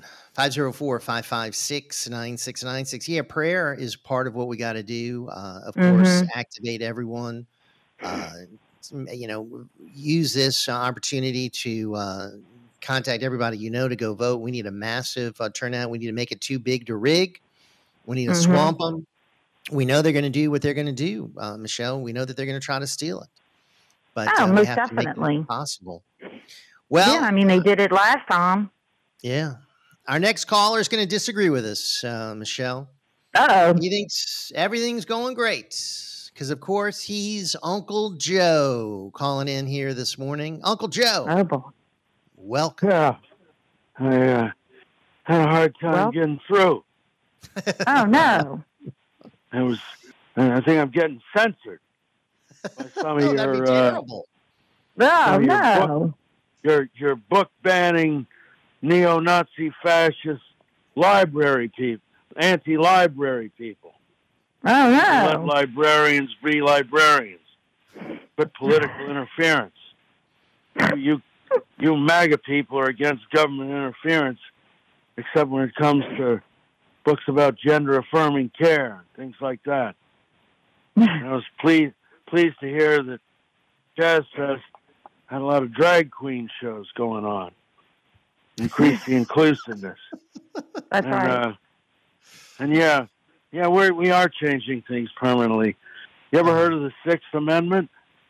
504-556-9696. Yeah, prayer is part of what we got to do. Of course, activate everyone. Use this opportunity to contact everybody to go vote. We need a massive turnout. We need to make it too big to rig. We need to swamp them. We know they're going to do what they're going to do, Michelle. We know that they're going to try to steal it. But we most have definitely. to make it possible. Well, yeah, I mean, they did it last time. Yeah. Our next caller is going to disagree with us, Michelle. Uh-oh. He thinks everything's going great because, of course, he's Uncle Joe calling in here this morning. Uncle Joe. Oh, boy. Welcome. Yeah. I had a hard time getting through. Oh, no. I think I'm getting censored by some of your... that'd be terrible. Oh, no. Your book banning neo-Nazi fascist library people, anti-library people. Oh, no. Let librarians be librarians. But political interference. You MAGA people are against government interference, except when it comes to books about gender-affirming care and things like that. I was pleased to hear that Jazz Fest had a lot of drag queen shows going on. Increase the inclusiveness. That's right. And we are changing things permanently. You ever heard of the Sixth Amendment?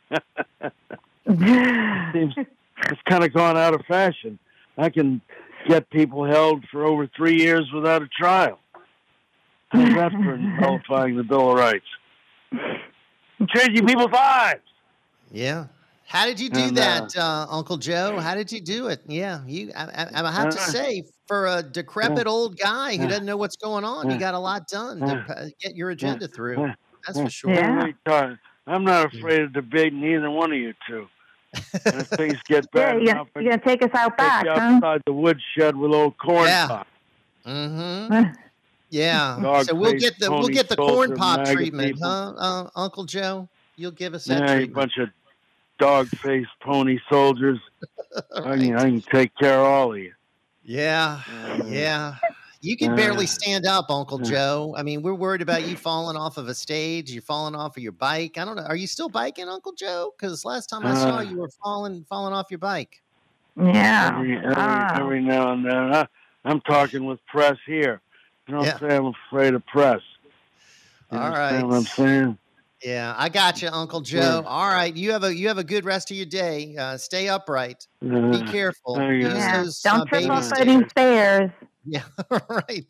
It's kind of gone out of fashion. I can get people held for over 3 years without a trial. How's that for nullifying the Bill of Rights? Changing people's lives. Yeah. How did you do that, Uncle Joe? How did you do it? Yeah, I have to say, for a decrepit old guy who doesn't know what's going on, you got a lot done to get your agenda through. That's for sure. Yeah. I'm not afraid of debating either one of you two. And if things get bad enough, you're going to take us out back, you outside the woodshed with old corn pop. Mm-hmm. Yeah. So we'll get the corn pop treatment, huh, Uncle Joe? You'll give us that treatment. You bunch of dog-faced pony soldiers. I can take care of all of you. Yeah. You can barely stand up, Uncle Joe. I mean, we're worried about you falling off of a stage. You're falling off of your bike. I don't know. Are you still biking, Uncle Joe? Because last time I saw you were falling off your bike. Yeah. Every now and then. I'm talking with press here. Don't say I'm afraid of press. You understand what I'm saying? Yeah, I got you, Uncle Joe. Yeah. All right, you have a good rest of your day. Stay upright. Be careful. Use those, don't trip baby off those stairs. Yeah, right.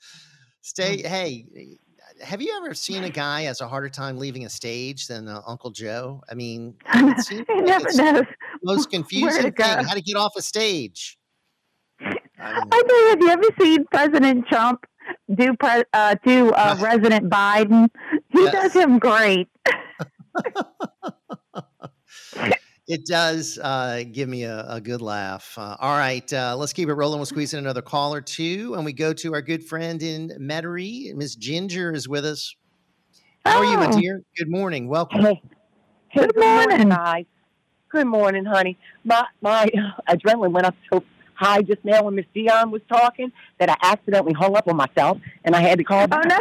Hey, have you ever seen a guy has a harder time leaving a stage than Uncle Joe? I mean, it seems He like never it's knows the most confusing thing. How to get off a stage. I tell you, have you ever seen President Trump do President Biden? He does him great. It does give me a good laugh. All right, let's keep it rolling. We'll squeeze in another call or two, and we go to our good friend in Metairie. Miss Ginger is with us. How are you, my dear? Good morning. Welcome. Hey, good morning, guys. Good morning, honey. My adrenaline went up so high just now when Miss Dion was talking that I accidentally hung up on myself, and I had to call back.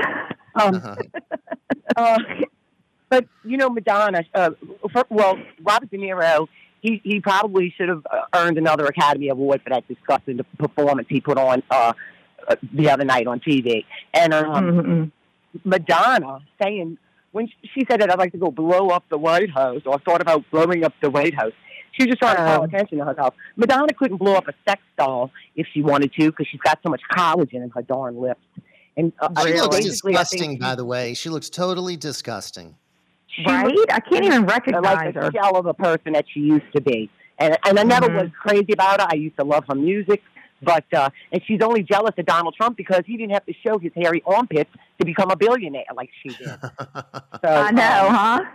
But Madonna. Robert De Niro. He probably should have earned another Academy Award for that disgusting performance he put on the other night on TV. And Madonna saying when she said that I'd like to go blow up the White House or thought about blowing up the White House, she was just trying to call attention to herself. Madonna couldn't blow up a sex doll if she wanted to because she's got so much collagen in her darn lips. And she looks disgusting, by the way. She looks totally disgusting. Right? I can't even recognize like her. a shell of the person that she used to be. And I never was crazy about her. I used to love her music. But and she's only jealous of Donald Trump because he didn't have to show his hairy armpits to become a billionaire like she did. So, I know,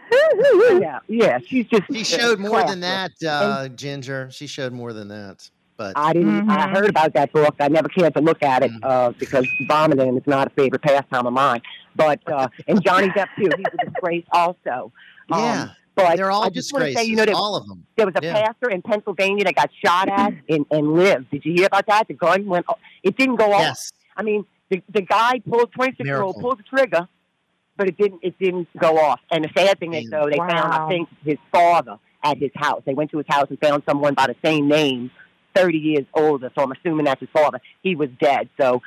huh? Yeah. She's just. She showed more than that, Ginger. She showed more than that. But I didn't. I heard about that book. I never cared to look at it because vomiting is not a favorite pastime of mine. But and Johnny Depp too. He's a disgrace also. Yeah. But they're all I just want to disgraces, say, all of them. There was a pastor in Pennsylvania that got shot at and lived. Did you hear about that? The gun went. It didn't go off. Yes. I mean, the guy pulled 26-year-old pulled the trigger, but it didn't go off. And the sad thing is, though, they found, I think, his father at his house. They went to his house and found someone by the same name, 30 years older. So I'm assuming that's his father. He was dead. So,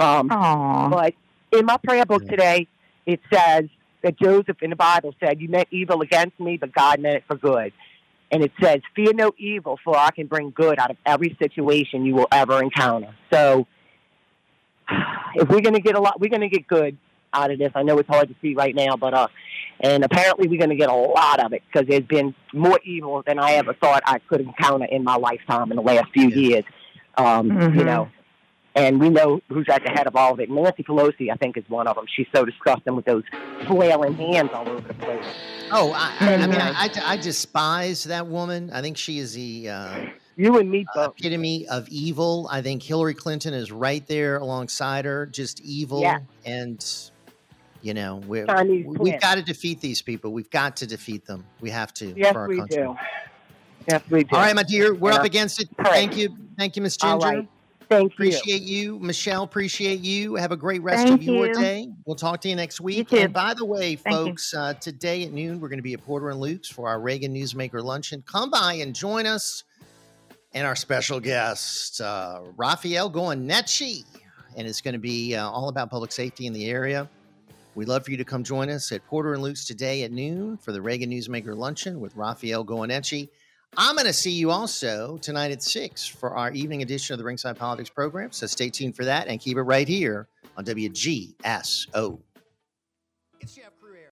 but in my prayer book today, it says that Joseph in the Bible said, "You meant evil against me, but God meant it for good." And it says, "Fear no evil, for I can bring good out of every situation you will ever encounter." So, if we're going to get we're going to get good out of this. I know it's hard to see right now, but and apparently we're going to get a lot of it because there's been more evil than I ever thought I could encounter in my lifetime in the last few years. You know, and we know who's at the head of all of it. Nancy Pelosi, I think, is one of them. She's so disgusting with those flailing hands all over the place. Oh, I despise that woman. I think she is the you and me both. Epitome of evil. I think Hillary Clinton is right there alongside her, just evil. Yeah. And, you know, we've twins. got to defeat these people. We've got to defeat them. We have to. Yes, for our we country. do. Yes, we do. All right, my dear, we're And up against it. Correct. Thank you, Miss Ginger. All right. Thank you. Appreciate you. Michelle, appreciate you. Have a great rest Thank of your you. day. We'll talk to you next week. You too. And by the way, Thank you. folks, today at noon, we're going to be at Porter and Luke's for our Reagan Newsmaker Luncheon. Come by and join us. And our special guest, Raphael Goyeneche. And it's going to be all about public safety in the area. We'd love for you to come join us at Porter and Luke's today at noon for the Reagan Newsmaker Luncheon with Raphael Goyeneche. I'm going to see you also tonight at 6 for our evening edition of the Ringside Politics program. So stay tuned for that and keep it right here on WGSO. It's Jeff